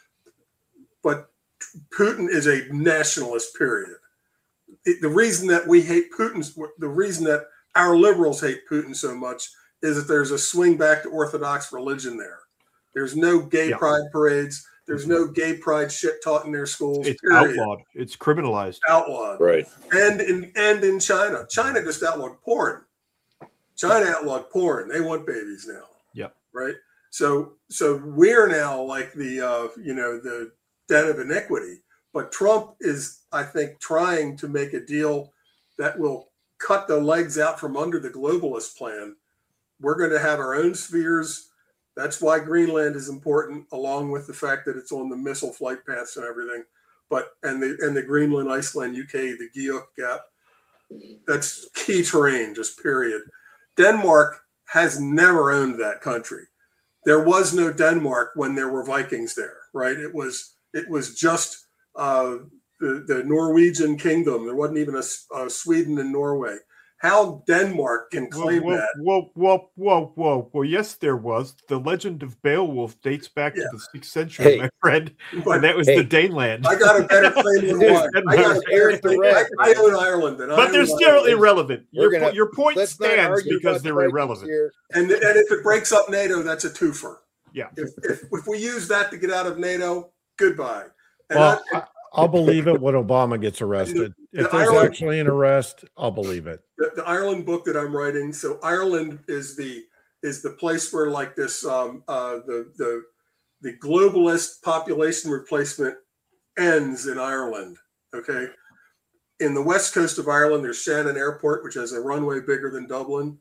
But Putin is a nationalist. Period. It, the reason that we hate Putin's the reason that our liberals hate Putin so much is that there's a swing back to Orthodox religion there. There's no gay Yeah. pride parades. There's no gay pride shit taught in their schools. It's period. outlawed. It's criminalized. Outlawed. Right. And in and in China, China just outlawed porn. China outlawed porn. They want babies now. Yep. Right. So so we're now like the uh, you know the den of iniquity. But Trump is, I think, trying to make a deal that will cut the legs out from under the globalist plan. We're going to have our own spheres. That's why Greenland is important, along with the fact that it's on the missile flight paths and everything. But and the and the Greenland, Iceland, U K, the Guyuk Gap, that's key terrain, just period. Denmark has never owned that country. There was no Denmark when there were Vikings there, right? It was it was just uh, the the Norwegian kingdom. There wasn't even a, a Sweden and Norway. How Denmark can claim whoa, that? Whoa, whoa, whoa, whoa, whoa! Yes, there was. The legend of Beowulf dates back Yeah. to the sixth century, Hey. my friend, But and that was hey. the Daneland. I got a better claim than Dude, one. I got a better Eric claim. the I, Red, I own Ireland, and but I they're own still Ireland. irrelevant. We're Your, gonna- po- your point Let's not stands argue because about they're the Vikings irrelevant. here. And and if it breaks up NATO, that's a twofer. Yeah. If if, if we use that to get out of NATO, goodbye. And Well, I, I, I'll believe it when Obama gets arrested. the If there's Ireland- actually an arrest, I'll believe it. the, the Ireland book that I'm writing. So Ireland is the is the place where like this um, uh, the the the globalist population replacement ends in Ireland. Okay, in the west coast of Ireland, there's Shannon Airport, which has a runway bigger than Dublin,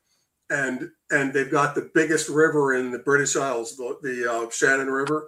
and and they've got the biggest river in the British Isles, the, the uh, Shannon River.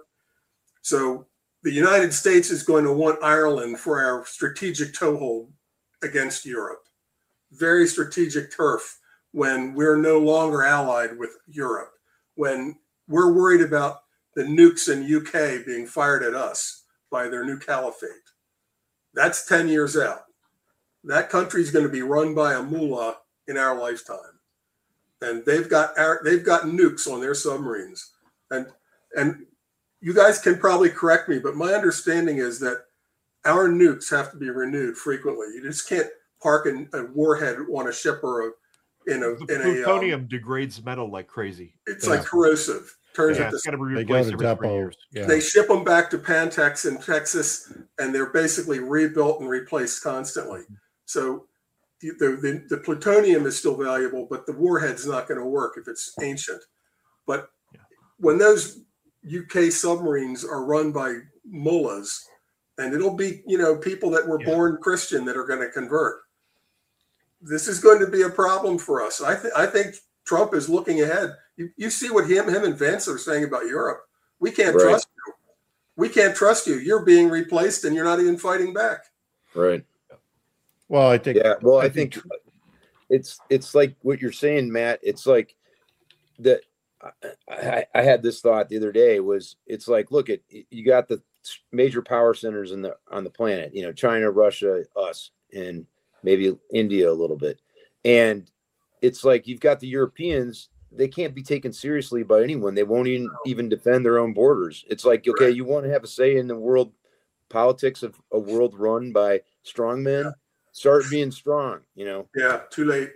So the United States is going to want Ireland for our strategic toehold against Europe. Very strategic turf when we're no longer allied with Europe, when we're worried about the nukes in U K being fired at us by their new caliphate. That's ten years out. That country is going to be run by a mullah in our lifetime. And they've got our, they've got nukes on their submarines. And and you guys can probably correct me, but my understanding is that our nukes have to be renewed frequently. You just can't park an, a warhead on a ship or a, in a The in a. plutonium Um, degrades metal like crazy. it's Yeah. like corrosive. Turns Yeah, into it's got to be They go replaced to every three depot. years. Yeah. they ship them back to Pantex in Texas, and they're basically rebuilt and replaced constantly. So the, the, the plutonium is still valuable, but the warhead's not going to work if it's ancient. But Yeah. when those U K submarines are run by mullahs, and it'll be, you know, people that were Yeah. born Christian that are going to convert, this is going to be a problem for us. I, th- I think Trump is looking ahead. You, you see what him, him and Vance are saying about Europe. We can't Right. trust you. We can't trust you. You're being replaced and you're not even fighting back. Right. Well, I think. Yeah. Well, I think it's it's like what you're saying, Matt. It's like that. I, I had this thought the other day. Was it's like, look at you got the major power centers in the on the planet. You know, China, Russia, us, and maybe India a little bit. And it's like you've got the Europeans. They can't be taken seriously by anyone. They won't even even defend their own borders. It's like, okay, you want to have a say in the world politics of a world run by strongmen? Yeah. Start being strong, you know. Yeah, too late.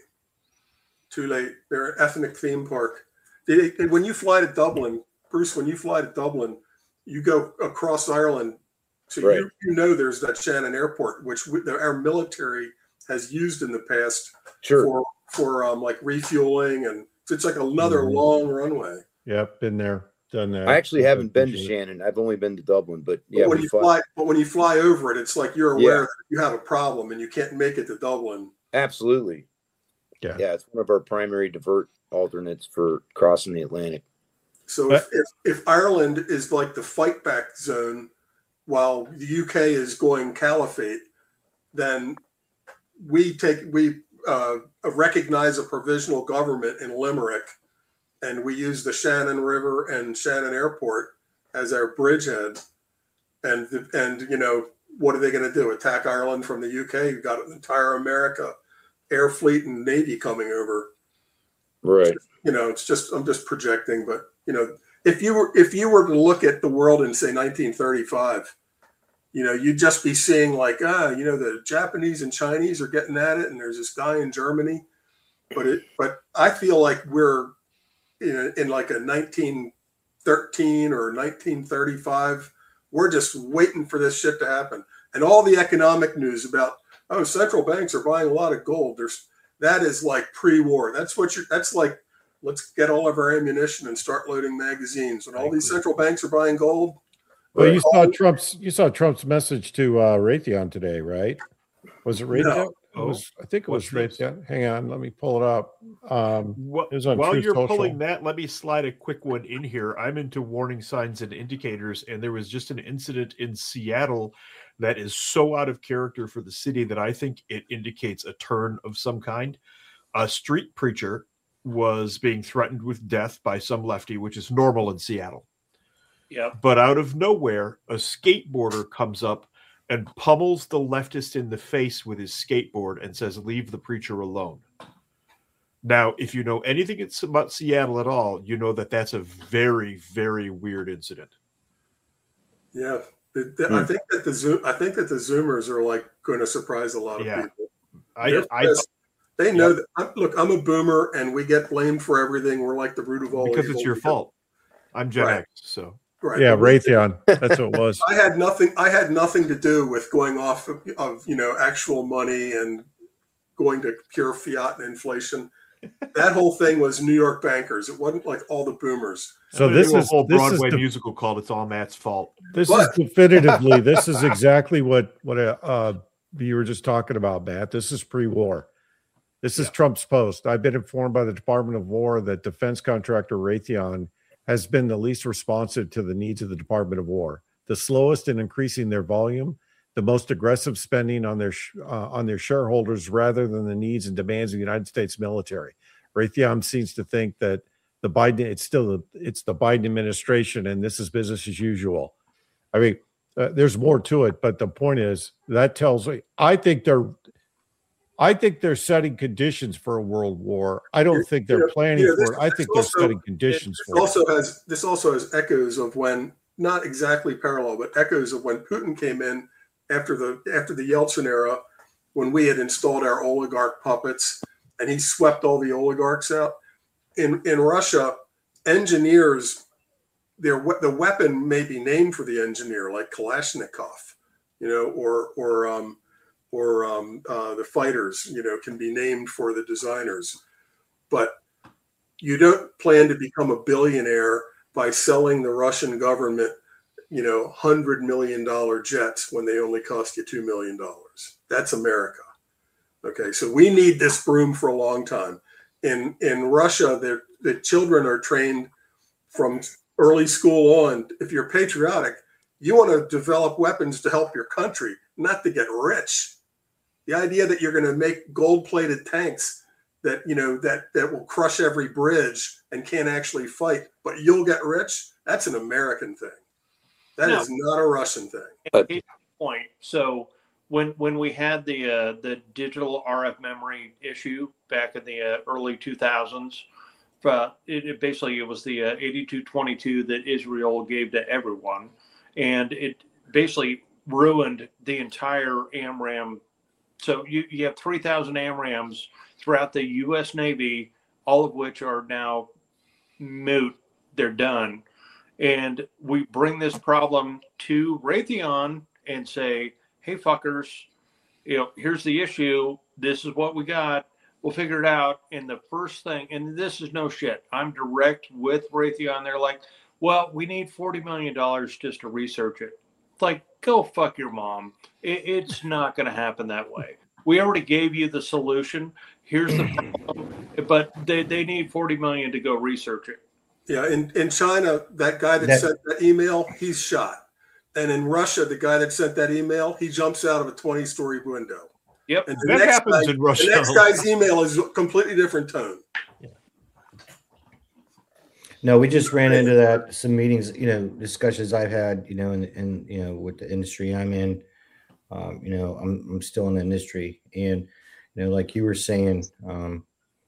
Too late. They're an ethnic theme park. They, they, when you fly to Dublin, Bruce, when you fly to Dublin, you go across Ireland. So Right. you, you know there's that Shannon Airport, which we, the, our military has used in the past Sure. for for um, like refueling, and so it's like another Mhm. long runway. Yep, been there, done that. I actually haven't been to Appreciate it. Shannon. I've only been to Dublin, but yeah, But when we you fly- fly, but when you fly over it, it's like you're aware Yeah. that you have a problem and you can't make it to Dublin. absolutely. Yeah. Yeah, it's one of our primary divert alternates for crossing the Atlantic. So if, if, if Ireland is like the fight back zone while the U K is going caliphate, then we take we uh, recognize a provisional government in Limerick, and we use the Shannon River and Shannon Airport as our bridgehead. And and you know, what are they going to do? Attack Ireland from the U K? You've got an entire America, air fleet and navy coming over. Right. You know, it's just I'm just projecting, but you know, if you were if you were to look at the world in say nineteen thirty-five, you know, you'd just be seeing like, ah, you know, the Japanese and Chinese are getting at it, and there's this guy in Germany. But it, but I feel like we're in, in like a nineteen thirteen or nineteen thirty-five. We're just waiting for this shit to happen, and all the economic news about oh, central banks are buying a lot of gold. There's that is like pre-war. That's what you're. That's like let's get all of our ammunition and start loading magazines. And all these central banks are buying gold. Well, you saw Gold- Trump's you saw Trump's message to uh, Raytheon today, right? Was it Raytheon? No. It was, I think it was What's this? Raytheon. Hang on, let me pull it up. Um, Wh- It was on While Truth you're Social. pulling that, let me slide a quick one in here. I'm into warning signs and indicators, and there was just an incident in Seattle that is so out of character for the city that I think it indicates a turn of some kind. A street preacher was being threatened with death by some lefty, which is normal in Seattle. Yep. But out of nowhere, a skateboarder comes up and pummels the leftist in the face with his skateboard and says, "Leave the preacher alone." Now, if you know anything about Seattle at all, you know that that's a very, very weird incident. Yeah, The- the- Hmm. I think that the Zoom. I think that the Zoomers are like going to surprise a lot of Yeah. people. I, They're I pissed. They know that. I'm, look, I'm a boomer, and we get blamed for everything. We're like the root of all because evil it's your because- fault. I'm Gen Right. X, so Right. yeah, But we- Raytheon. That's what it was. I had nothing. I had nothing to do with going off of, of you know actual money and going to pure fiat and inflation. That whole thing was New York bankers. It wasn't like all the boomers. So I'm gonna this do a is whole this is Broadway the- musical called "It's All Matt's Fault." This But- is definitively. This is exactly what what uh, uh, you were just talking about, Matt. This is pre-war. This is Yeah. Trump's post. I've been informed by the Department of War that defense contractor Raytheon has been the least responsive to the needs of the Department of War, the slowest in increasing their volume, the most aggressive spending on their sh- uh, on their shareholders rather than the needs and demands of the United States military. Raytheon seems to think that the Biden it's still the, it's the Biden administration and this is business as usual. I mean, uh, there's more to it, but the point is that tells me I think they're I think they're setting conditions for a world war. I don't think they're You know- planning you know, this- for it. I this think they're also- setting conditions This for it. also has this also has echoes of when not exactly parallel, but echoes of when Putin came in after the after the Yeltsin era, when we had installed our oligarch puppets, and he swept all the oligarchs out. In in Russia, engineers, their we- the weapon may be named for the engineer, like Kalashnikov, you know, or or um, or um, uh, the fighters, you know, can be named for the designers, but you don't plan to become a billionaire by selling the Russian government, you know, hundred million dollar jets when they only cost you two million dollars. That's America. Okay, so we need this broom for a long time. In in Russia, the the children are trained from early school on. If you're patriotic, you want to develop weapons to help your country, not to get rich. The idea that you're going to make gold-plated tanks that you know that that will crush every bridge and can't actually fight, but you'll get rich, that's an American thing. That No. is not a Russian thing. But- Case in point. So when when we had the uh, the digital R F memory issue back in the uh, early two thousands, uh, it, it basically it was the uh, eighty-two twenty-two that Israel gave to everyone, and it basically ruined the entire AMRAAM. So you, you have three thousand AMRAAMs throughout the U S Navy, all of which are now moot. They're done. And we bring this problem to Raytheon and say, hey, fuckers, you know, here's the issue. This is what we got. We'll figure it out. And the first thing, and this is no shit, I'm direct with Raytheon. They're like, well, we need forty million dollars just to research it. It's like, go fuck your mom. It, it's not going to happen that way. We already gave you the solution. Here's the problem. But they, they need forty million dollars to go research it. Yeah, in, in China, that guy that, That- sent that email, he's shot. And in Russia, the guy that sent that email, he jumps out of a twenty-story window. Yep. And the That next happens guy, in Russia. The next guy's email is a completely different tone. No, we just ran into that some meetings, you know, discussions I've had, you know, in, in you know, with the industry I'm in. Um, you know, I'm I'm still in the industry, and you know, like you were saying, um,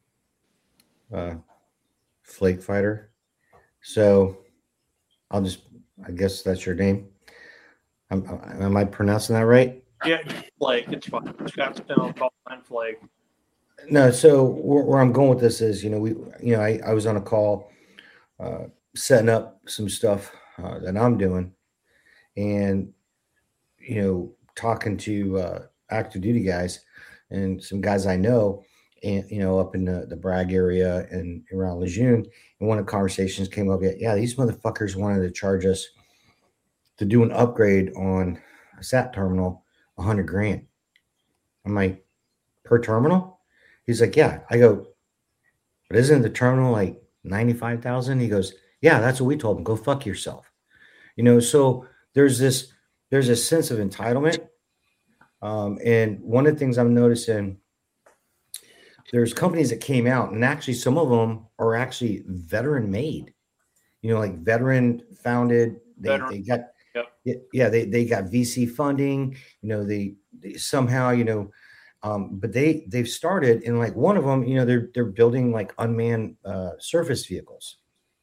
uh, Flake Fighter. So, I'll just, I guess that's your name. Am, am I pronouncing that right? Yeah, Flake. It's fine. Scott Stone, Paul and Flake. No, so where, where I'm going with this is, you know, we, you know, I, I was on a call, uh, setting up some stuff uh, that I'm doing, and you know, talking to uh, active duty guys and some guys I know, and you know, up in the, the Bragg area and around Lejeune, and one of the conversations came up. Yeah, these motherfuckers wanted to charge us to do an upgrade on a S A T terminal, a hundred grand. I'm like, per terminal? He's like, yeah. I go, but isn't the terminal like ninety-five thousand? He goes, yeah, that's what we told him. Go fuck yourself. You know, so there's this, there's a sense of entitlement. Um, and one of the things I'm noticing, there's companies that came out, and actually some of them are actually veteran made, you know, like veteran founded. They, Veteran. they got, Yep. yeah, they, they got V C funding, you know, they, they somehow, you know, um, but they, they've started, and like one of them, you know, they're, they're building like unmanned uh, surface vehicles,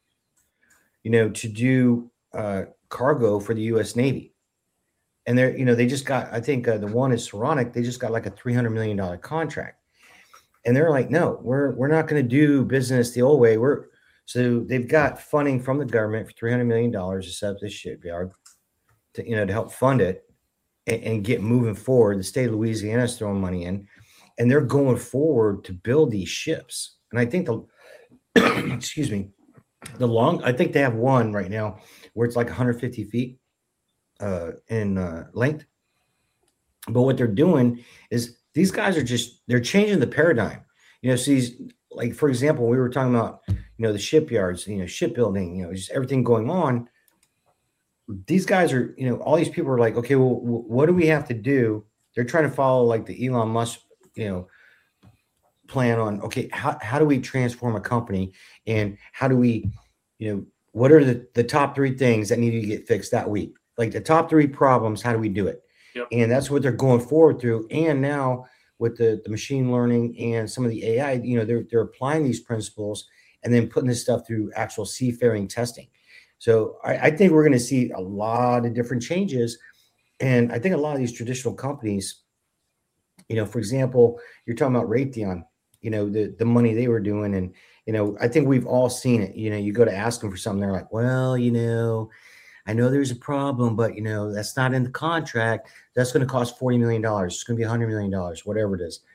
you know, to do uh, cargo for the U S Navy. And they're, you know, they just got, I think uh, the one is Saronic, they just got like a three hundred million dollars contract. And they're like, no, we're, we're not going to do business the old way. We're, so they've got funding from the government for three hundred million dollars to set up this shipyard to, you know, to help fund it and, and get moving forward. The state of Louisiana is throwing money in, and they're going forward to build these ships. And I think the, excuse me, the long, I think they have one right now where it's like one hundred fifty feet uh, in uh, length. But what they're doing is these guys are just, they're changing the paradigm. You know, so these, like, for example, we were talking about, you know, the shipyards, you know, shipbuilding, you know, just everything going on. These guys are, you know, all these people are like, okay, well, w- what do we have to do? They're trying to follow like the Elon Musk, you know, plan on, okay, how, how do we transform a company, and how do we, you know, what are the, the top three things that need to get fixed that week? Like the top three problems, how do we do it? Yep. And that's what they're going forward through. And now with the, the machine learning and some of the A I, you know, they're, they're applying these principles and then putting this stuff through actual seafaring testing. So I, I think we're going to see a lot of different changes. And I think a lot of these traditional companies, you know, for example, you're talking about Raytheon, you know, the, the money they were doing. And, you know, I think we've all seen it. You know, you go to ask them for something, they're like, well, you know, I know there's a problem, but, you know, that's not in the contract. That's going to cost forty million dollars. It's going to be one hundred million dollars, whatever it is.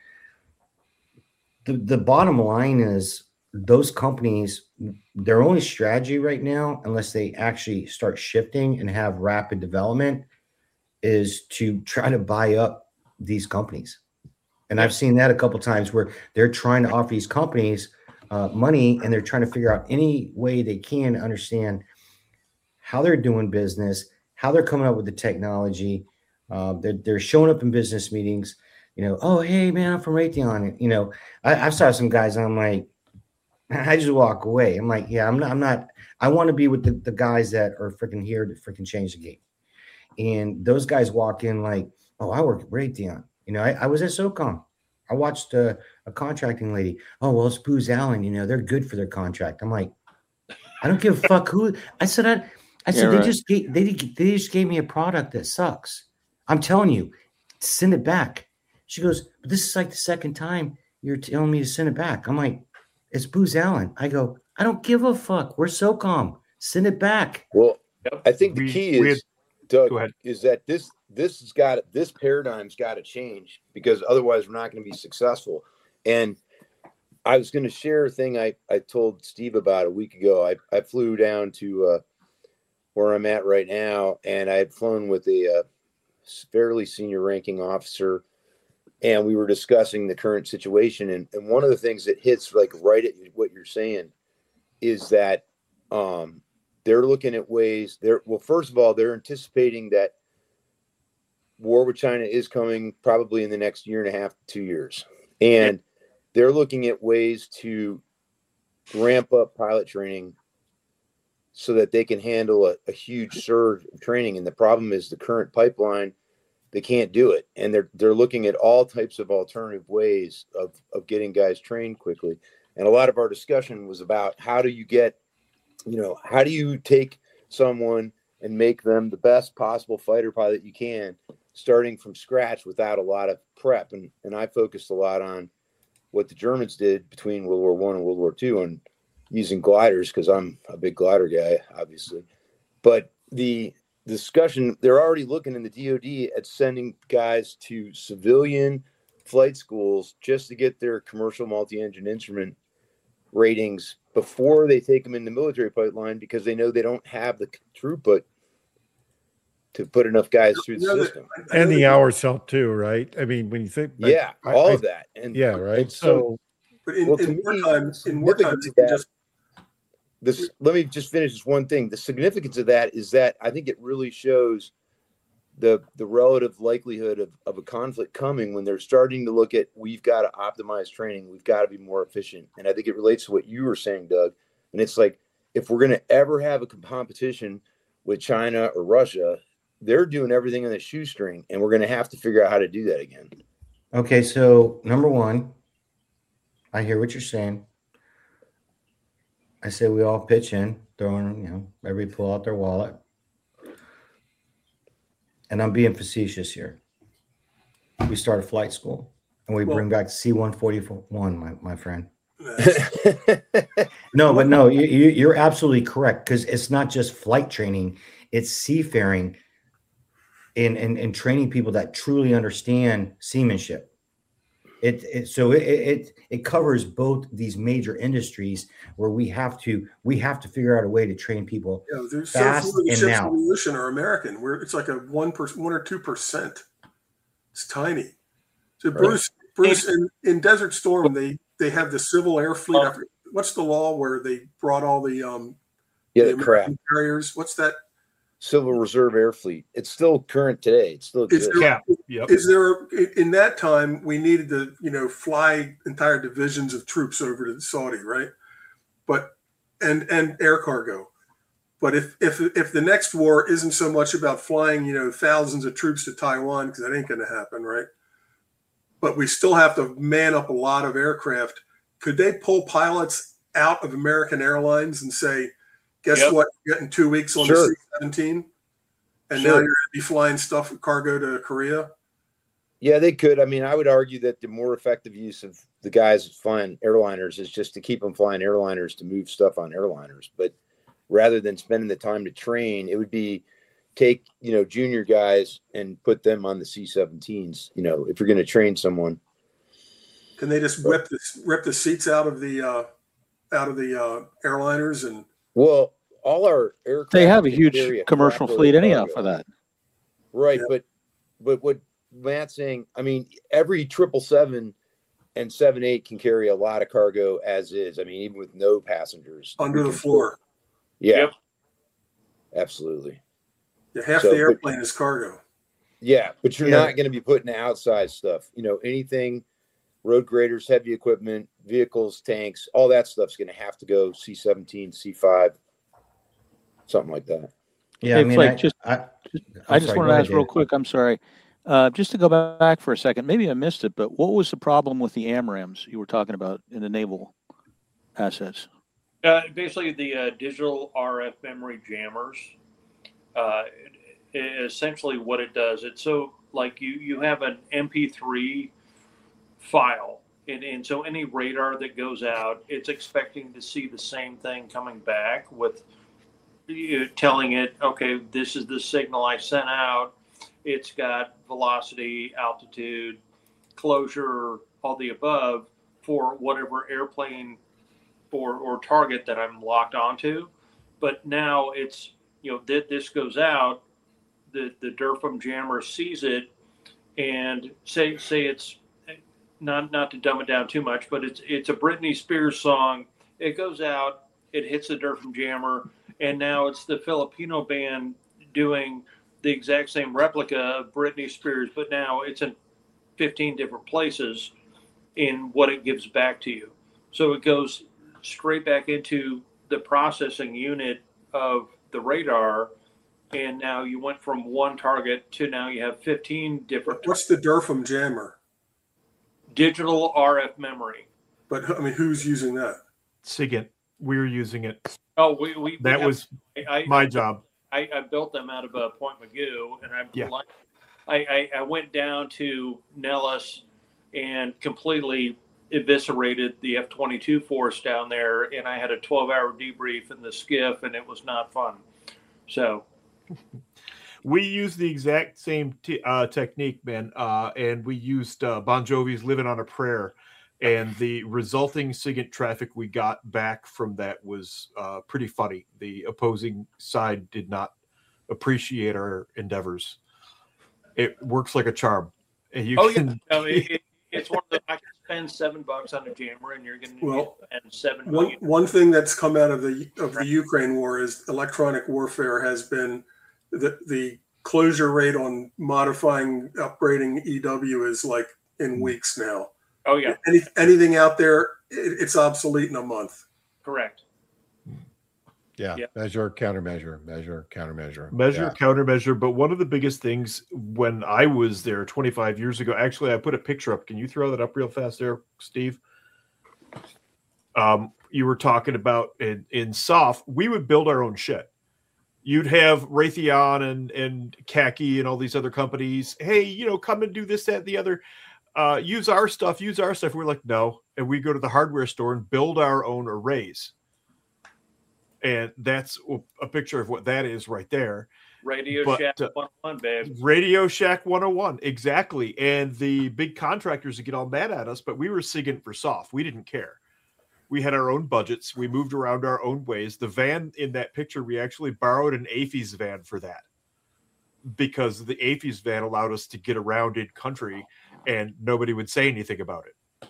The, the bottom line is those companies, their only strategy right now, unless they actually start shifting and have rapid development, is to try to buy up these companies. And I've seen that a couple of times where they're trying to offer these companies uh, money, and they're trying to figure out any way they can to understand how they're doing business, how they're coming up with the technology. Uh, they're, they're showing up in business meetings, you know, oh, hey, man, I'm from Raytheon. You know, I, I've saw some guys, and I'm like, I just walk away. I'm like, yeah, I'm not, I'm not, I want to be with the, the guys that are freaking here to freaking change the game. And those guys walk in like, Oh, I work at Raytheon. You know, I, I was at SOCOM. I watched uh, a contracting lady. Oh, well, it's Booz Allen. You know, they're good for their contract. I'm like, I don't give a fuck who. I said, I, I said, Yeah, they right. just gave, they, they just gave me a product that sucks. I'm telling you, send it back. She goes, but this is like the second time you're telling me to send it back. I'm like, it's Booz Allen. I go, I don't give a fuck. We're SOCOM. Send it back. Well, Yep. I think the We- key we is, had- Doug, go ahead. is that this this has got this paradigm's got to change, because otherwise we're not going to be successful. And I was going to share a thing I, I told Steve about a week ago. I, I flew down to uh, where I'm at right now, and I had flown with a uh, fairly senior ranking officer, and we were discussing the current situation. And, and one of the things that hits like right at what you're saying is that um, they're looking at ways they're, well, first of all, they're anticipating that war with China is coming probably in the next year and a half, two years. And they're looking at ways to ramp up pilot training so that they can handle a, a huge surge of training. And the problem is the current pipeline, they can't do it. And they're, they're looking at all types of alternative ways of, of getting guys trained quickly. And a lot of our discussion was about how do you get, you know, how do you take someone and make them the best possible fighter pilot you can, starting from scratch without a lot of prep. And, and I focused a lot on what the Germans did between World War One and World War Two and using gliders, because I'm a big glider guy, obviously. But the discussion, they're already looking in the D O D at sending guys to civilian flight schools just to get their commercial multi-engine instrument ratings before they take them in the military pipeline, because they know they don't have the throughput to put enough guys through the You know that- system. I know And the that- hours help too, right? I mean, when you think, like, Yeah, I- all I- of that. And yeah, right. and so But in, Well, to in me, wartime, the in wartime, significance they of can that- just this, let me just finish this one thing. The significance of that is that I think it really shows the the relative likelihood of, of a conflict coming when they're starting to look at, we've got to optimize training, we've got to be more efficient. And I think it relates to what you were saying, Doug. And it's like, if we're going to ever have a competition with China or Russia, they're doing everything on the shoestring, and we're going to have to figure out how to do that again. Okay, so number one, I hear what you're saying. I say we all pitch in, throwing, you know, everybody pull out their wallet. And I'm being facetious here. We start a flight school and we Well- bring back C one forty-one, my, my friend. uh, No, but no, you, you, you're absolutely correct, because it's not just flight training, it's seafaring and, and, and training people that truly understand seamanship. It, it so it, it it covers both these major industries where we have to we have to figure out a way to train people. you know, there's Fast so few of the and ships now. in the ocean are American. Where it's like a one per, one or two percent. It's tiny. So Right. Bruce, Bruce, in, in Desert Storm, they they have the Civil Air Fleet. I forget- What's the law where they brought all the um yeah, the the crap. American carriers? What's that? Civil Reserve Air Fleet. It's still current today. It still Is exists. there, Yeah. Yep. is there in that time we needed to you know fly entire divisions of troops over to Saudi, right? But and and air cargo. But if if if the next war isn't so much about flying you know thousands of troops to Taiwan, because that ain't going to happen, right? But we still have to man up a lot of aircraft. Could they pull pilots out of American Airlines and say, guess Yep. what, you're getting two weeks on Sure. the C seventeen? And Sure. now you're going to be flying stuff cargo to Korea? Yeah, they could. I mean, I would argue that the more effective use of the guys flying airliners is just to keep them flying airliners to move stuff on airliners. But rather than spending the time to train, it would be take, you know, junior guys and put them on the C seventeens, you know, if you're going to train someone. Can they just rip the rip the seats out of the uh, out of the uh, airliners and Well, all our aircraft. They have a can huge carry a commercial crapload fleet of anyhow cargo. for that. Right, Yeah. but but what Matt's saying, I mean, every triple seven and seven eight can carry a lot of cargo as is. I mean, even with no passengers under we the can floor? still- yeah, Yep. absolutely. Yeah, half So, the but- airplane is cargo. Yeah, but you're Yeah. not going to be putting outside stuff. You know, anything, road graders, heavy equipment, vehicles, tanks, all that stuff's going to have to go C seventeen, C five, something like that. Yeah, Hey, I mean, Flake, I, just- I, I I'm just sorry, wanted go to ahead, ask real David. quick. I'm sorry. Uh, just to go back for a second, maybe I missed it, but what was the problem with the AMRAAMs you were talking about in the naval assets? Uh, basically, the uh, digital R F memory jammers. Uh, essentially, what it does, it's so like you you have an M P three file, and, and so any radar that goes out, it's expecting to see the same thing coming back with you telling it, okay, this is the signal I sent out. It's got velocity, altitude, closure, all the above for whatever airplane or, or target that I'm locked onto. But now it's, you know, th- this goes out, the, the D R F M jammer sees it, and say say it's, not not to dumb it down too much, but it's it's a Britney Spears song. It goes out, it hits the D R F M jammer, and now it's the Filipino band doing the exact same replica of Britney Spears, but now it's in fifteen different places in what it gives back to you. So it goes straight back into the processing unit of the radar, and now you went from one target to now you have fifteen different. What's the D R F M jammer? Digital R F memory. But I mean, who's using that? SIGINT. We're using it. Oh, we, we, we that have, was I, my I, job. I, I built them out of uh, Point Magoo, and I, Yeah. I, I, I went down to Nellis and completely eviscerated the F twenty-two force down there, and I had a twelve-hour debrief in the skiff, and it was not fun. So we used the exact same t- uh, technique, man, uh, and we used uh, Bon Jovi's "Living on a Prayer," and the resulting SIGINT traffic we got back from that was uh, pretty funny. The opposing side did not appreciate our endeavors. It works like a charm. And you oh can, yeah, no, it, it, it's one of the. I can spend seven bucks on a jammer, and you're going to Well, spend seven One million. one thing that's come out of the of the Ukraine war is electronic warfare has been the the closure rate on modifying, upgrading E W is like in weeks now. Oh yeah, Any, anything out there, it, it's obsolete in a month. correct. Yeah. Yeah. Measure, countermeasure, measure, countermeasure. measure, Yeah. countermeasure. But one of the biggest things when I was there twenty-five years ago, actually, I put a picture up. Can you throw that up real fast there, Steve? Um, you were talking about in, in S O F, we would build our own shit. You'd have Raytheon and, and Khaki and all these other companies. Hey, you know, come and do this, that, the other. Uh, use our stuff, use our stuff. We're like, no. And we go to the hardware store and build our own arrays. And that's a picture of what that is right there. Radio But, Shack uh, one oh one, babe. Radio Shack one oh one, exactly. And the big contractors would get all mad at us, but we were SIGINT for S O F. We didn't care. We had our own budgets. We moved around our own ways. The van in that picture, we actually borrowed an A F I S van for that because the A F I S van allowed us to get around in country and nobody would say anything about it.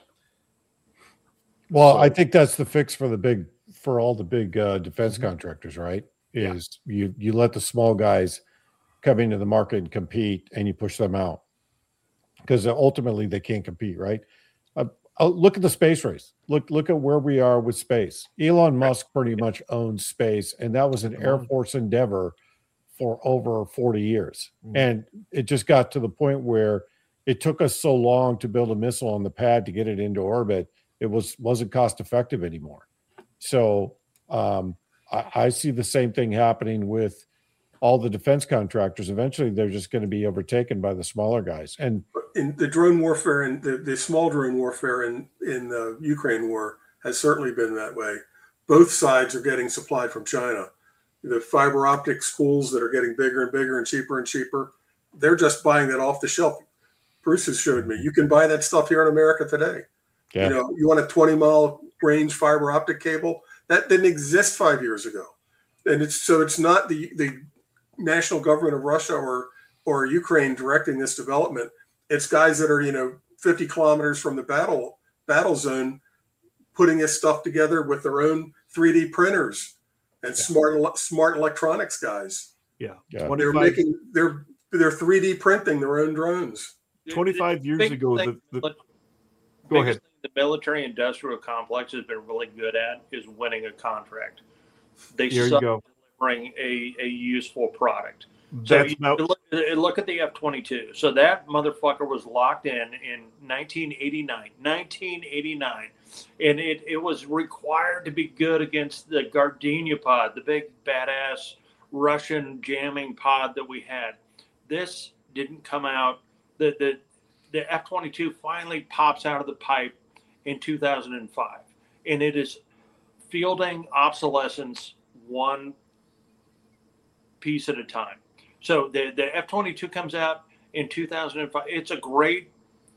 Well, So- I think that's the fix for the big, for all the big uh, defense Mhm. contractors, right? Yeah. Is you you let the small guys come into the market and compete, and you push them out because ultimately they can't compete, right? Uh, uh, look at the space race. Look look at where we are with space. Elon Musk pretty much owns space, and that was an Come Air on. Force endeavor for over forty years, Mhm. and it just got to the point where it took us so long to build a missile on the pad to get it into orbit. It was wasn't cost effective anymore. So um, I, I see the same thing happening with all the defense contractors. Eventually, they're just going to be overtaken by the smaller guys. And In the drone warfare and the, the small drone warfare in in the Ukraine war has certainly been that way. Both sides are getting supplied from China. The fiber optic spools that are getting bigger and bigger and cheaper and cheaper, they're just buying that off the shelf. Bruce has showed me you can buy that stuff here in America today. yeah, You know, you want a twenty mile range fiber optic cable that didn't exist five years ago, and it's so it's not the the national government of Russia or or Ukraine directing this development. It's guys that are you know fifty kilometers from the battle battle zone, putting this stuff together with their own three D printers and Yeah. smart smart electronics guys. Yeah. Yeah. They're twenty-five, making they're they're three D printing their own drones. twenty-five years Big ago, thing- the, the, Biggest go ahead. thing the military industrial complex has been really good at is winning a contract. They Here you suck go. at delivering a, a useful product. So That's you about look, look at the F twenty-two. So that motherfucker was locked in in nineteen eighty-nine. nineteen eighty-nine. And it, it was required to be good against the Gardenia pod, the big badass Russian jamming pod that we had. This didn't come out. The the the F twenty-two finally pops out of the pipe in two thousand five. And it is fielding obsolescence one piece at a time. So the, the F twenty-two comes out in two thousand five. It's a great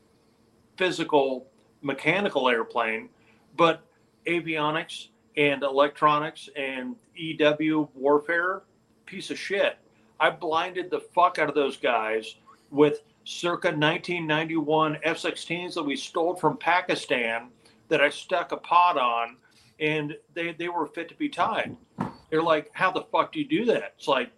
physical mechanical airplane, but avionics and electronics and E W warfare, piece of shit. I blinded the fuck out of those guys with circa nineteen ninety-one F sixteens that we stole from Pakistan that I stuck a pod on, and they, they were fit to be tied. They're like, how the fuck do you do that? It's like,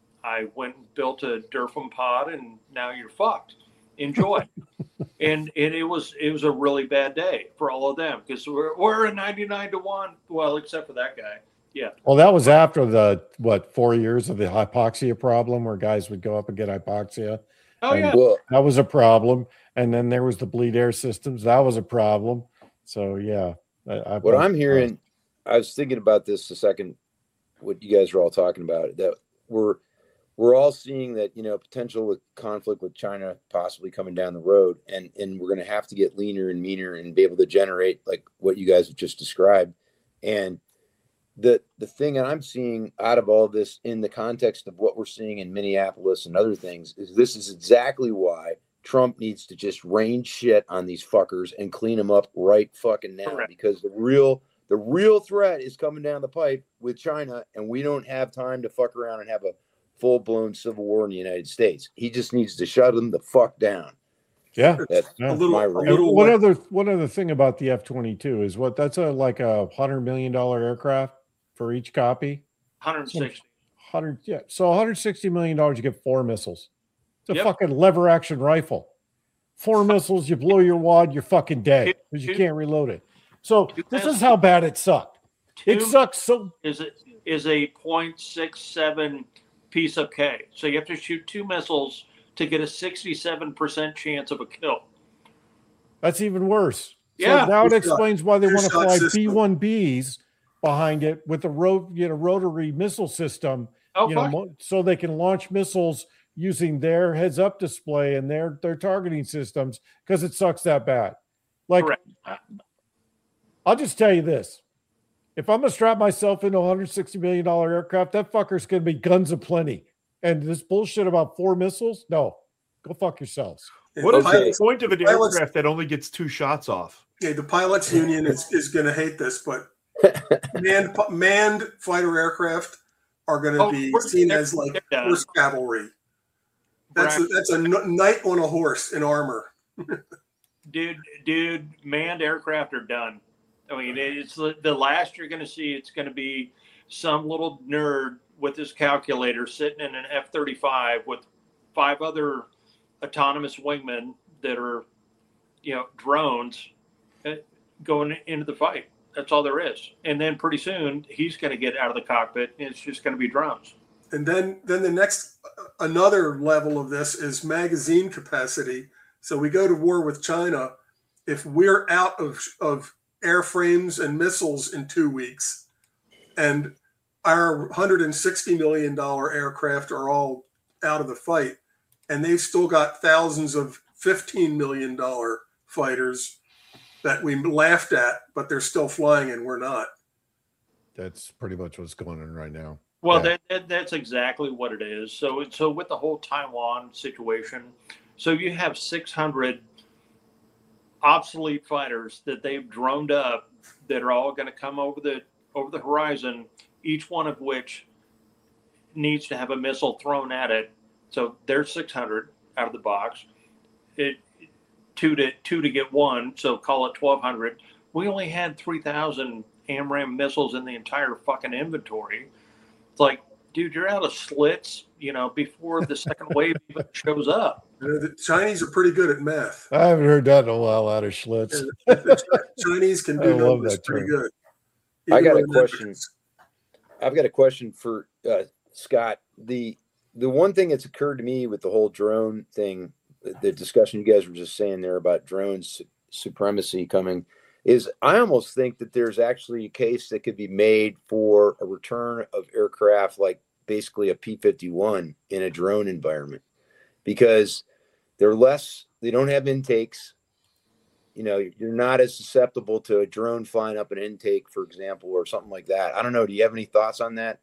I went and built a Durfam pod, and now you're fucked. Enjoy. and and it was it was a really bad day for all of them because we're we're a ninety-nine to one. Well, except for that guy. Yeah. Well, that was after the what four years of the hypoxia problem, where guys would go up and get hypoxia. Oh and yeah. Well, that was a problem. And then there was the bleed air systems. That was a problem. So yeah. I, I what I'm hearing, I was thinking about this a second. What you guys are all talking about, that we're we're all seeing that, you know, potential with conflict with China possibly coming down the road, and and we're going to have to get leaner and meaner and be able to generate like what you guys have just described. And the the thing that I'm seeing out of all this in the context of what we're seeing in Minneapolis and other things is this is exactly why Trump needs to just rain shit on these fuckers and clean them up right fucking now. Correct. Because the real the real threat is coming down the pipe with China, and we don't have time to fuck around and have a full-blown civil war in the United States. He just needs to shut them the fuck down. Yeah. That's yeah. a little, my a little one other one other thing about the F twenty-two is what that's a like a hundred million dollar aircraft for each copy. one hundred sixty. one hundred, yeah. So one hundred sixty million dollars, you get four missiles. It's a Yep. fucking lever action rifle. Four missiles, you blow your wad, you're fucking dead because you can't reload it. So this is how bad it sucked. It Two sucks so is it is a point six seven piece of K. So you have to shoot two missiles to get a sixty-seven percent chance of a kill. that's even worse. Yeah. So now it Two-shot- explains why they want to two-shot fly system. B one Bs behind it with a ro- you know, rotary missile system. Oh, you know, fuck. mo- so they can launch missiles using their heads-up display and their their targeting systems because it sucks that bad. Like, Correct. I'll just tell you this: if I'm gonna strap myself into a one hundred sixty million dollar aircraft, that fucker's gonna be guns aplenty. And this bullshit about four missiles, no, go fuck yourselves. Yeah, what the is the pilots- point of an pilots- aircraft that only gets two shots off? Yeah, the pilots union is, is going to hate this, but manned manned fighter aircraft are going to Oh, be we're- seen they're- as like they're done. horse cavalry. That's a, Brack- that's a n- knight on a horse in armor. dude, dude, manned aircraft are done. I mean, it's the the last you're going to see. It's going to be some little nerd with his calculator sitting in an F thirty-five with five other autonomous wingmen that are, you know, drones uh, going into the fight. That's all there is. And then pretty soon he's going to get out of the cockpit and it's just going to be drones. And then then the next another level of this is magazine capacity. So we go to war with China. If we're out of of airframes and missiles in two weeks, and our one hundred sixty million dollars aircraft are all out of the fight, and they've still got thousands of fifteen million dollars fighters that we laughed at, but they're still flying and we're not. That's pretty much what's going on right now. Well, Yeah. that, that that's exactly what it is. So, so with the whole Taiwan situation, so you have six hundred obsolete fighters that they've droned up that are all going to come over the over the horizon. Each one of which needs to have a missile thrown at it. So there's six hundred out of the box. It two to two to get one. So call it twelve hundred. We only had three thousand AMRAAM missiles in the entire fucking inventory. It's like, dude, you're out of slits, you know, before the second wave even shows up. You know, the Chinese are pretty good at math. I haven't heard that in a while out of Schlitz. The Chi- Chinese can I do love numbers that pretty term. good. I Even got a with question. metrics. I've got a question for uh, Scott. The the one thing that's occurred to me with the whole drone thing, the, the discussion you guys were just saying there about drones su- supremacy coming, is I almost think that there's actually a case that could be made for a return of aircraft like basically a P fifty-one in a drone environment, because they're less, they don't have intakes. You know, you're not as susceptible to a drone flying up an intake, for example, or something like that. I don't know. Do you have any thoughts on that?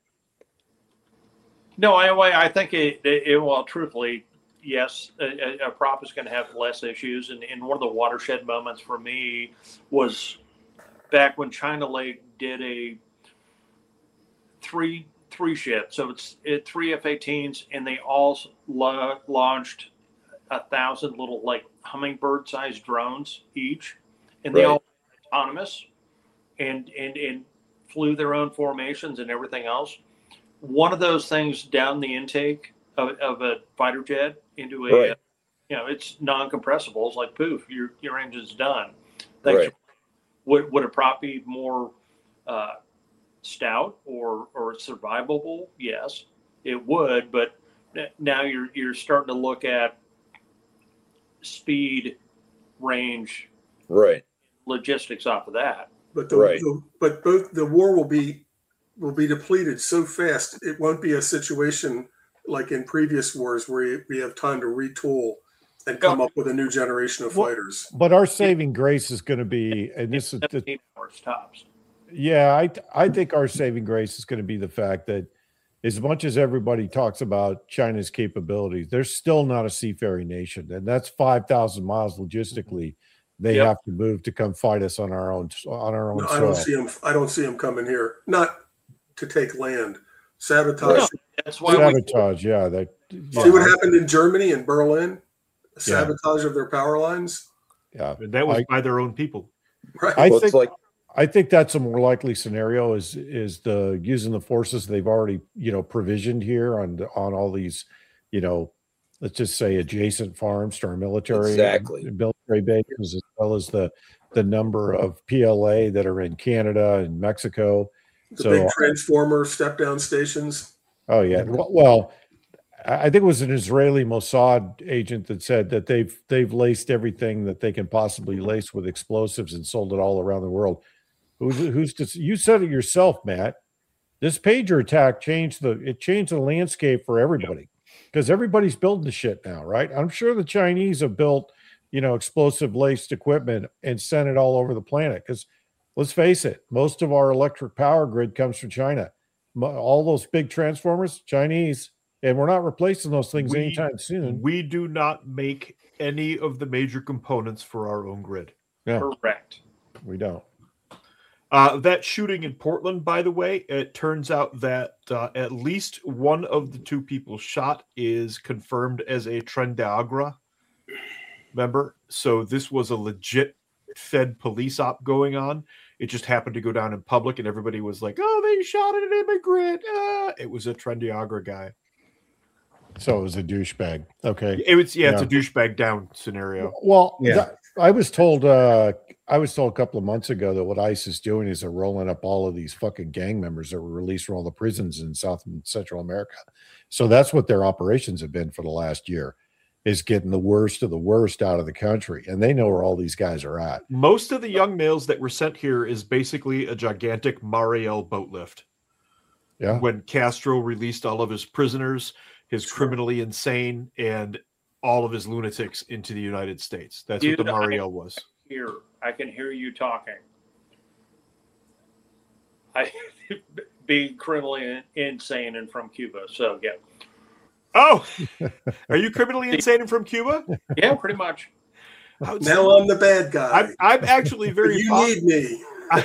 No, I, I think it, it, it well, truthfully, yes, a, a prop is going to have less issues. And, and one of the watershed moments for me was back when China Lake did a three three shift. So it's it, three F eighteens, and they all la- launched a thousand little like hummingbird-sized drones each, and they Right. all were autonomous and and and flew their own formations and everything else. One of those things down the intake of, of a fighter jet into a, Right. uh, you know, it's non-compressible. It's like poof, your your engine's done. Thanks. Right. Would would a prop be more uh, stout or or survivable? Yes, it would. But n- now you're you're starting to look at speed, range, Right. logistics off of that. But the, Right. the but both the war will be will be depleted so fast. It won't be a situation like in previous wars where we have time to retool and come up with a new generation of Well- fighters. But our saving grace is going to be, and this is, the, seventeen hours tops. yeah, I I think our saving grace is going to be the fact that as much as everybody talks about China's capabilities, they're still not a seafaring nation, and that's five thousand miles logistically they Yep. have to move to come fight us on our own on our own No, I don't soil. see them. I don't see them coming here. Not to take land, sabotage. No, that's why we Sabotage, yeah. That yeah, See what happened in Germany and Berlin? Yeah. Sabotage of their power lines. yeah. And that was I- by their own people. Right. I Well, think it's like, I think that's a more likely scenario is is the using the forces they've already, you know, provisioned here on the- on all these, you know, let's just say adjacent farms to our military Exactly. military bases, as well as the the number of P L A that are in Canada and Mexico. The So big transformer step down stations. oh yeah, well, well, I I think it was an Israeli Mossad agent that said that they've they've laced everything that they can possibly lace with explosives and sold it all around the world. Who's who's to, you said it yourself, Matt. This pager attack changed the it changed the landscape for everybody because everybody's building the shit now, right? I'm sure the Chinese have built, you know, explosive laced equipment and sent it all over the planet. Because let's face it, most of our electric power grid comes from China. Mo- All those big transformers, Chinese, and we're not replacing those things We- anytime soon. We do not make any of the major components for our own grid. Yeah, correct. we don't. Uh, that shooting in Portland, by the way, it turns out that uh, at least one of the two people shot is confirmed as a Trendiagra member. So this was a legit Fed police op going on. It just happened to go down in public, and everybody was like, "Oh, they shot an immigrant." Ah. It was a Trendiagra guy. So it was a douchebag. Okay. It was yeah, it's a Yeah. douchebag down scenario. Well, Yeah. that- I was told uh I was told a couple of months ago that what ICE is doing is they're rolling up all of these fucking gang members that were released from all the prisons in South and Central America. So that's what their operations have been for the last year, is getting the worst of the worst out of the country. And they know where all these guys are at. Most of the young males that were sent here is basically a gigantic Mariel boat lift. Yeah. When Castro released all of his prisoners, his criminally insane, and all of his lunatics into the United States. That's Dude, what the I- Mariel was. Here, I can hear you talking. I being criminally insane and from Cuba. So yeah, Oh, are you criminally insane and from Cuba? yeah, pretty much. I would Now I'm the bad guy. I'm, I'm actually very. you fond- need me.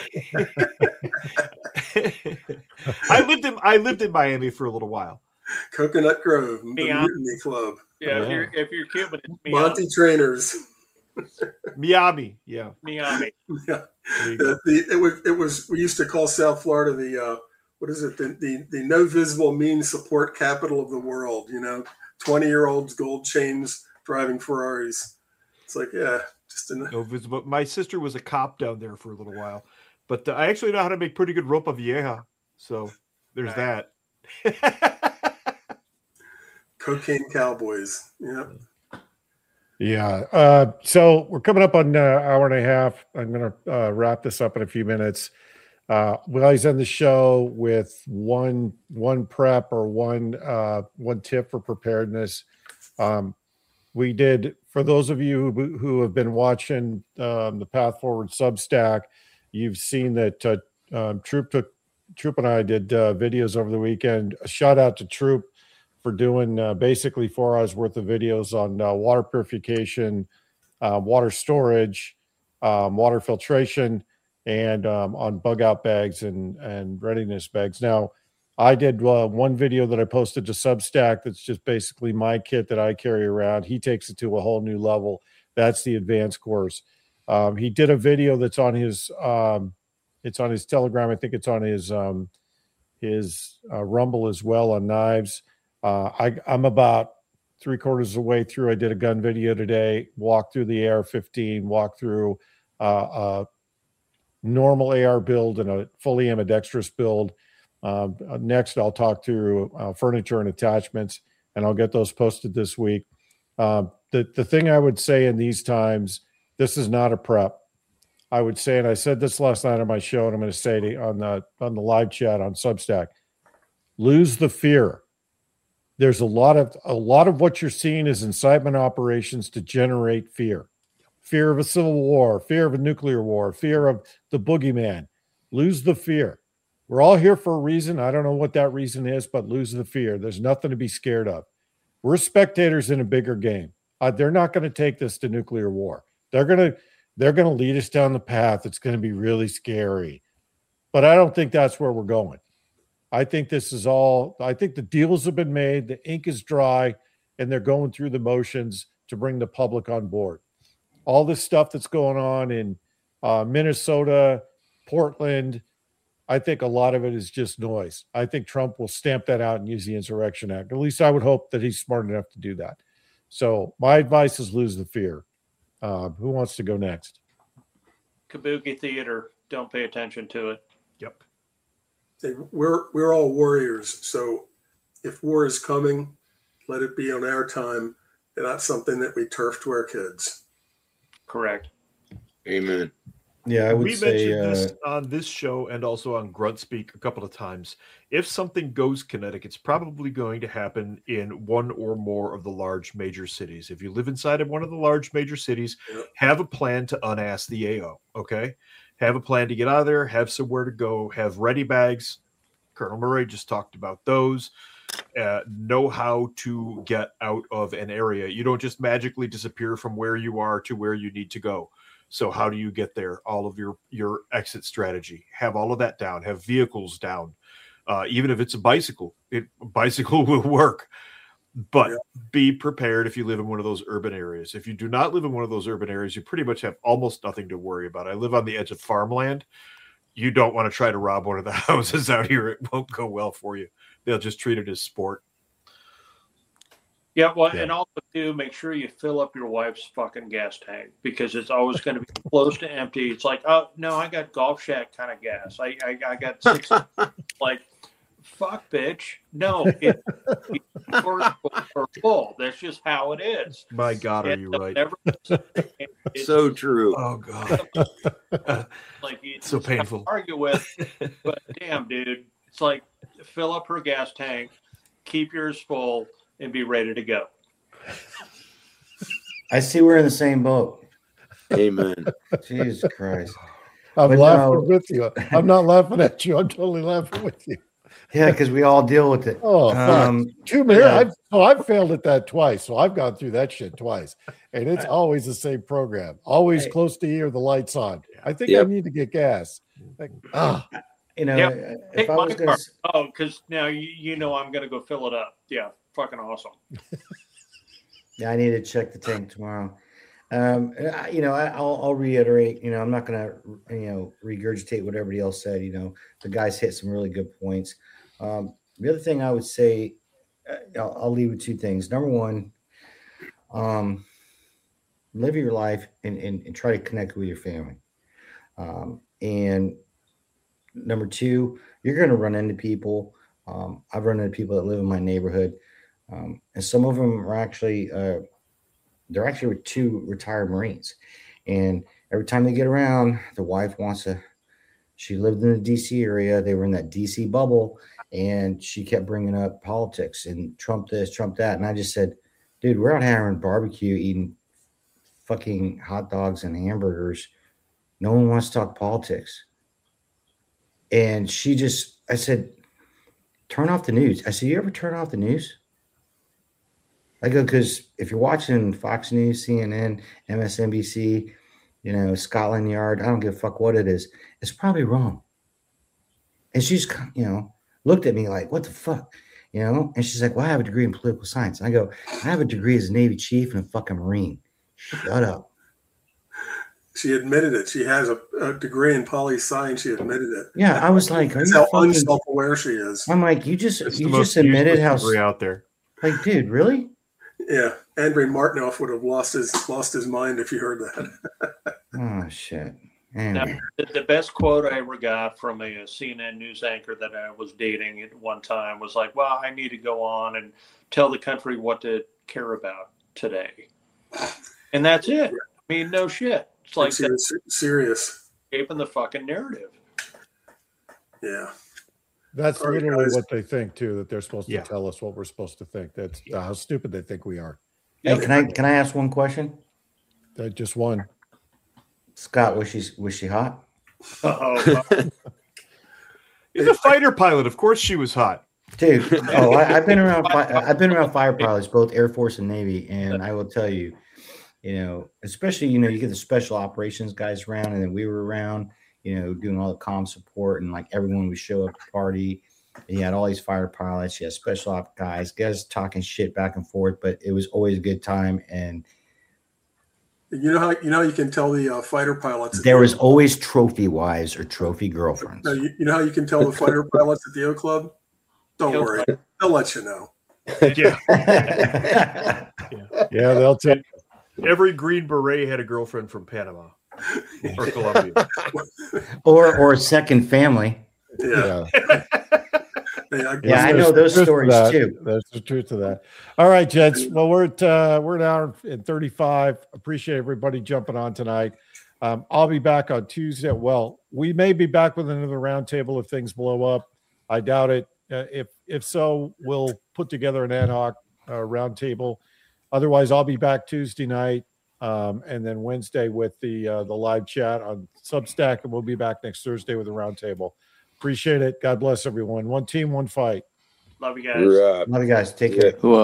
I lived in I lived in Miami for a little while. Coconut Grove, the Yeah. Mutiny Club, Yeah, if Yeah. you're if you're Cuban, it's Monty Miami. Trainers. Miami, yeah. Miami. Yeah. There you go. The, the, it was it was we used to call South Florida the uh, what is it the, the the no visible means support capital of the world. You know, twenty year olds, gold chains, driving Ferraris. It's like yeah, just an, No visible. My sister was a cop down there for a little while, but uh, I actually know how to make pretty good ropa vieja. So there's that. Cocaine cowboys. Yeah. Yeah. Uh, so we're coming up on an uh, hour and a half. I'm going to uh, wrap this up in a few minutes. Uh, we always end the show with one one prep or one uh, one tip for preparedness. Um, we did, for those of you who, who have been watching um, the Path Forward Substack, you've seen that uh, um, Troop took Troop and I did uh, videos over the weekend. A shout out to Troop for doing uh, basically four hours worth of videos on uh, water purification, uh, water storage, um, water filtration, and um, on bug out bags and, and readiness bags. Now, I did uh, one video that I posted to Substack that's just basically my kit that I carry around. He takes it to a whole new level. That's the advanced course. Um, he did a video that's on his, um, it's on his Telegram. I think it's on his um, his uh, Rumble as well on knives. Uh, I, I'm about three quarters of the way through. I did a gun video today, walk through the A R fifteen, walk through uh, a normal A R build and a fully ambidextrous build. Um, next, I'll talk through uh, furniture and attachments, and I'll get those posted this week. Um, the, the thing I would say in these times, this is not a prep. I would say, and I said this last night on my show, and I'm going to say it on the, on the live chat on Substack, lose the fear. There's a lot of a lot of what you're seeing is incitement operations to generate fear. Fear of a civil war, fear of a nuclear war, fear of the boogeyman. Lose the fear. We're all here for a reason. I don't know what that reason is, but lose the fear. There's nothing to be scared of. We're spectators in a bigger game. Uh, they're not going to take this to nuclear war. They're going to they're going to lead us down the path. It's going to be really scary. But I don't think that's where we're going. I think this is all, I think the deals have been made, the ink is dry, and they're going through the motions to bring the public on board. All this stuff that's going on in uh, Minnesota, Portland, I think a lot of it is just noise. I think Trump will stamp that out and use the Insurrection Act. At least I would hope that he's smart enough to do that. So my advice is lose the fear. Uh, who wants to go next? Kabuki Theater. Don't pay attention to it. Yep. Hey, we're we're all warriors. So if war is coming, let it be on our time and not something that we turf to our kids. Correct. Amen. Yeah, I would we say mentioned uh, this on this show and also on Grunt Speak a couple of times. If something goes kinetic, it's probably going to happen in one or more of the large major cities. If you live inside of one of the large major cities, Yep. have a plan to unass the A O, okay? Have a plan to get out of there, have somewhere to go, have ready bags. Colonel Murray just talked about those. Uh, know how to get out of an area. You don't just magically disappear from where you are to where you need to go. So how do you get there? All of your, your exit strategy. Have all of that down. Have vehicles down. Uh, even if it's a bicycle, it a bicycle will work. But Yeah. be prepared if you live in one of those urban areas. If you do not live in one of those urban areas, you pretty much have almost nothing to worry about. I live on the edge of farmland. You don't want to try to rob one of the houses out here. It won't go well for you. They'll just treat it as sport. Yeah, well, Yeah. and also too, make sure you fill up your wife's fucking gas tank because it's always going to be close to empty. It's like, oh no, I got Golf Shack kind of gas. I I, I got six. Like, fuck, bitch. No, it, it's or full. That's just how it is. My God, are And you so right? never- it's So true. Oh God, like it's so it's tough to painful. argue with, but damn, dude, it's like fill up her gas tank, keep yours full, and be ready to go. I see we're in the same boat. Amen. Jesus Christ. I'm But laughing no. with you. I'm not laughing at you. I'm totally laughing with you. Yeah, because we all deal with it. Oh, fuck. Um, Two minutes. yeah. I've, so I've failed at that twice. So I've gone through that shit twice. And it's always the same program. Always Hey. close to you, the lights on. I think Yep. I need to get gas. Like, ah, you know, Yeah. if Take I my was going car. to, Oh, because now you, you know I'm going to go fill it up. Yeah, fucking awesome. yeah, I need to check the tank tomorrow. Um, and I, you know, I, I'll, I'll reiterate. You know, I'm not going to, you know, regurgitate what everybody else said. You know, the guys hit some really good points. Um, the other thing I would say, uh, I'll, I'll leave with two things. Number one, um, live your life and, and, and try to connect with your family. Um, and number two, you're going to run into people. Um, I've run into people that live in my neighborhood. Um, and some of them are actually, uh, they're actually with two retired Marines. And every time they get around, the wife wants to, she lived in the D C area. They were in that D C bubble. And she kept bringing up politics and Trump this, Trump that. And I just said, dude, we're out having barbecue, eating fucking hot dogs and hamburgers. No one wants to talk politics. And she just, I said, turn off the news. I said, you ever turn off the news? I go, because if you're watching Fox News, C N N, M S N B C, you know, Scotland Yard, I don't give a fuck what it is, it's probably wrong. And she's, you know, looked at me like, what the fuck? You know? And she's like, well, I have a degree in political science. And I go, I have a degree as a Navy chief and a fucking Marine. Shut up. She admitted it. She has a, a degree in poli sci. She admitted it. Yeah, I was like, are That's you how fucking... unself-aware she is. I'm like, you just It's you the most just admitted how useless degree out there. like, dude, really? Yeah, Andrei Martinoff would have lost his lost his mind if he heard that. Oh shit. Now, Anyway. the, the best quote I ever got from a C N N news anchor that I was dating at one time was like, well, I need to go on and tell the country what to care about today. And that's it. I mean, no shit. It's like She was serious. shaping the fucking narrative. Yeah. That's All right, literally guys. what they think too. That they're supposed Yeah. to tell us what we're supposed to think. That's how stupid they think we are. Hey, can I can I ask one question? That just one. Scott, was she was she hot? Oh, He's a fighter pilot. Of course, she was hot. Dude, oh, I, I've been around. fi- I've been around fire pilots, both Air Force and Navy, and I will tell you, you know, especially you know, you get the special operations guys around, and then we were around, you know, doing all the comm support, and like everyone would show up to party. And you had all these fire pilots, you had special op guys, guys talking shit back and forth, but it was always a good time, and You know how you know how you can tell the uh, fighter pilots. there was always trophy wives or trophy girlfriends. No, you, you know how you can tell the fighter pilots at the O Club. Don't He'll- worry, they'll let you know. Yeah. Yeah, they'll take. Every Green Beret had a girlfriend from Panama or Colombia. or or a second family. Yeah, Yeah, Hey, I, Yeah, I There's know those truth to stories that. too. There's the truth to that. All right, gents. Well, we're at uh, we're an hour and thirty-five. Appreciate everybody jumping on tonight. Um, I'll be back on Tuesday. Well, we may be back with another roundtable if things blow up. I doubt it. Uh, if if so, we'll put together an ad hoc uh, roundtable. Otherwise, I'll be back Tuesday night, um, and then Wednesday with the uh, the live chat on Substack, and we'll be back next Thursday with a roundtable. Appreciate it. God bless everyone. One team, one fight. love you guys. We're, uh, Love you guys. Take care. Well,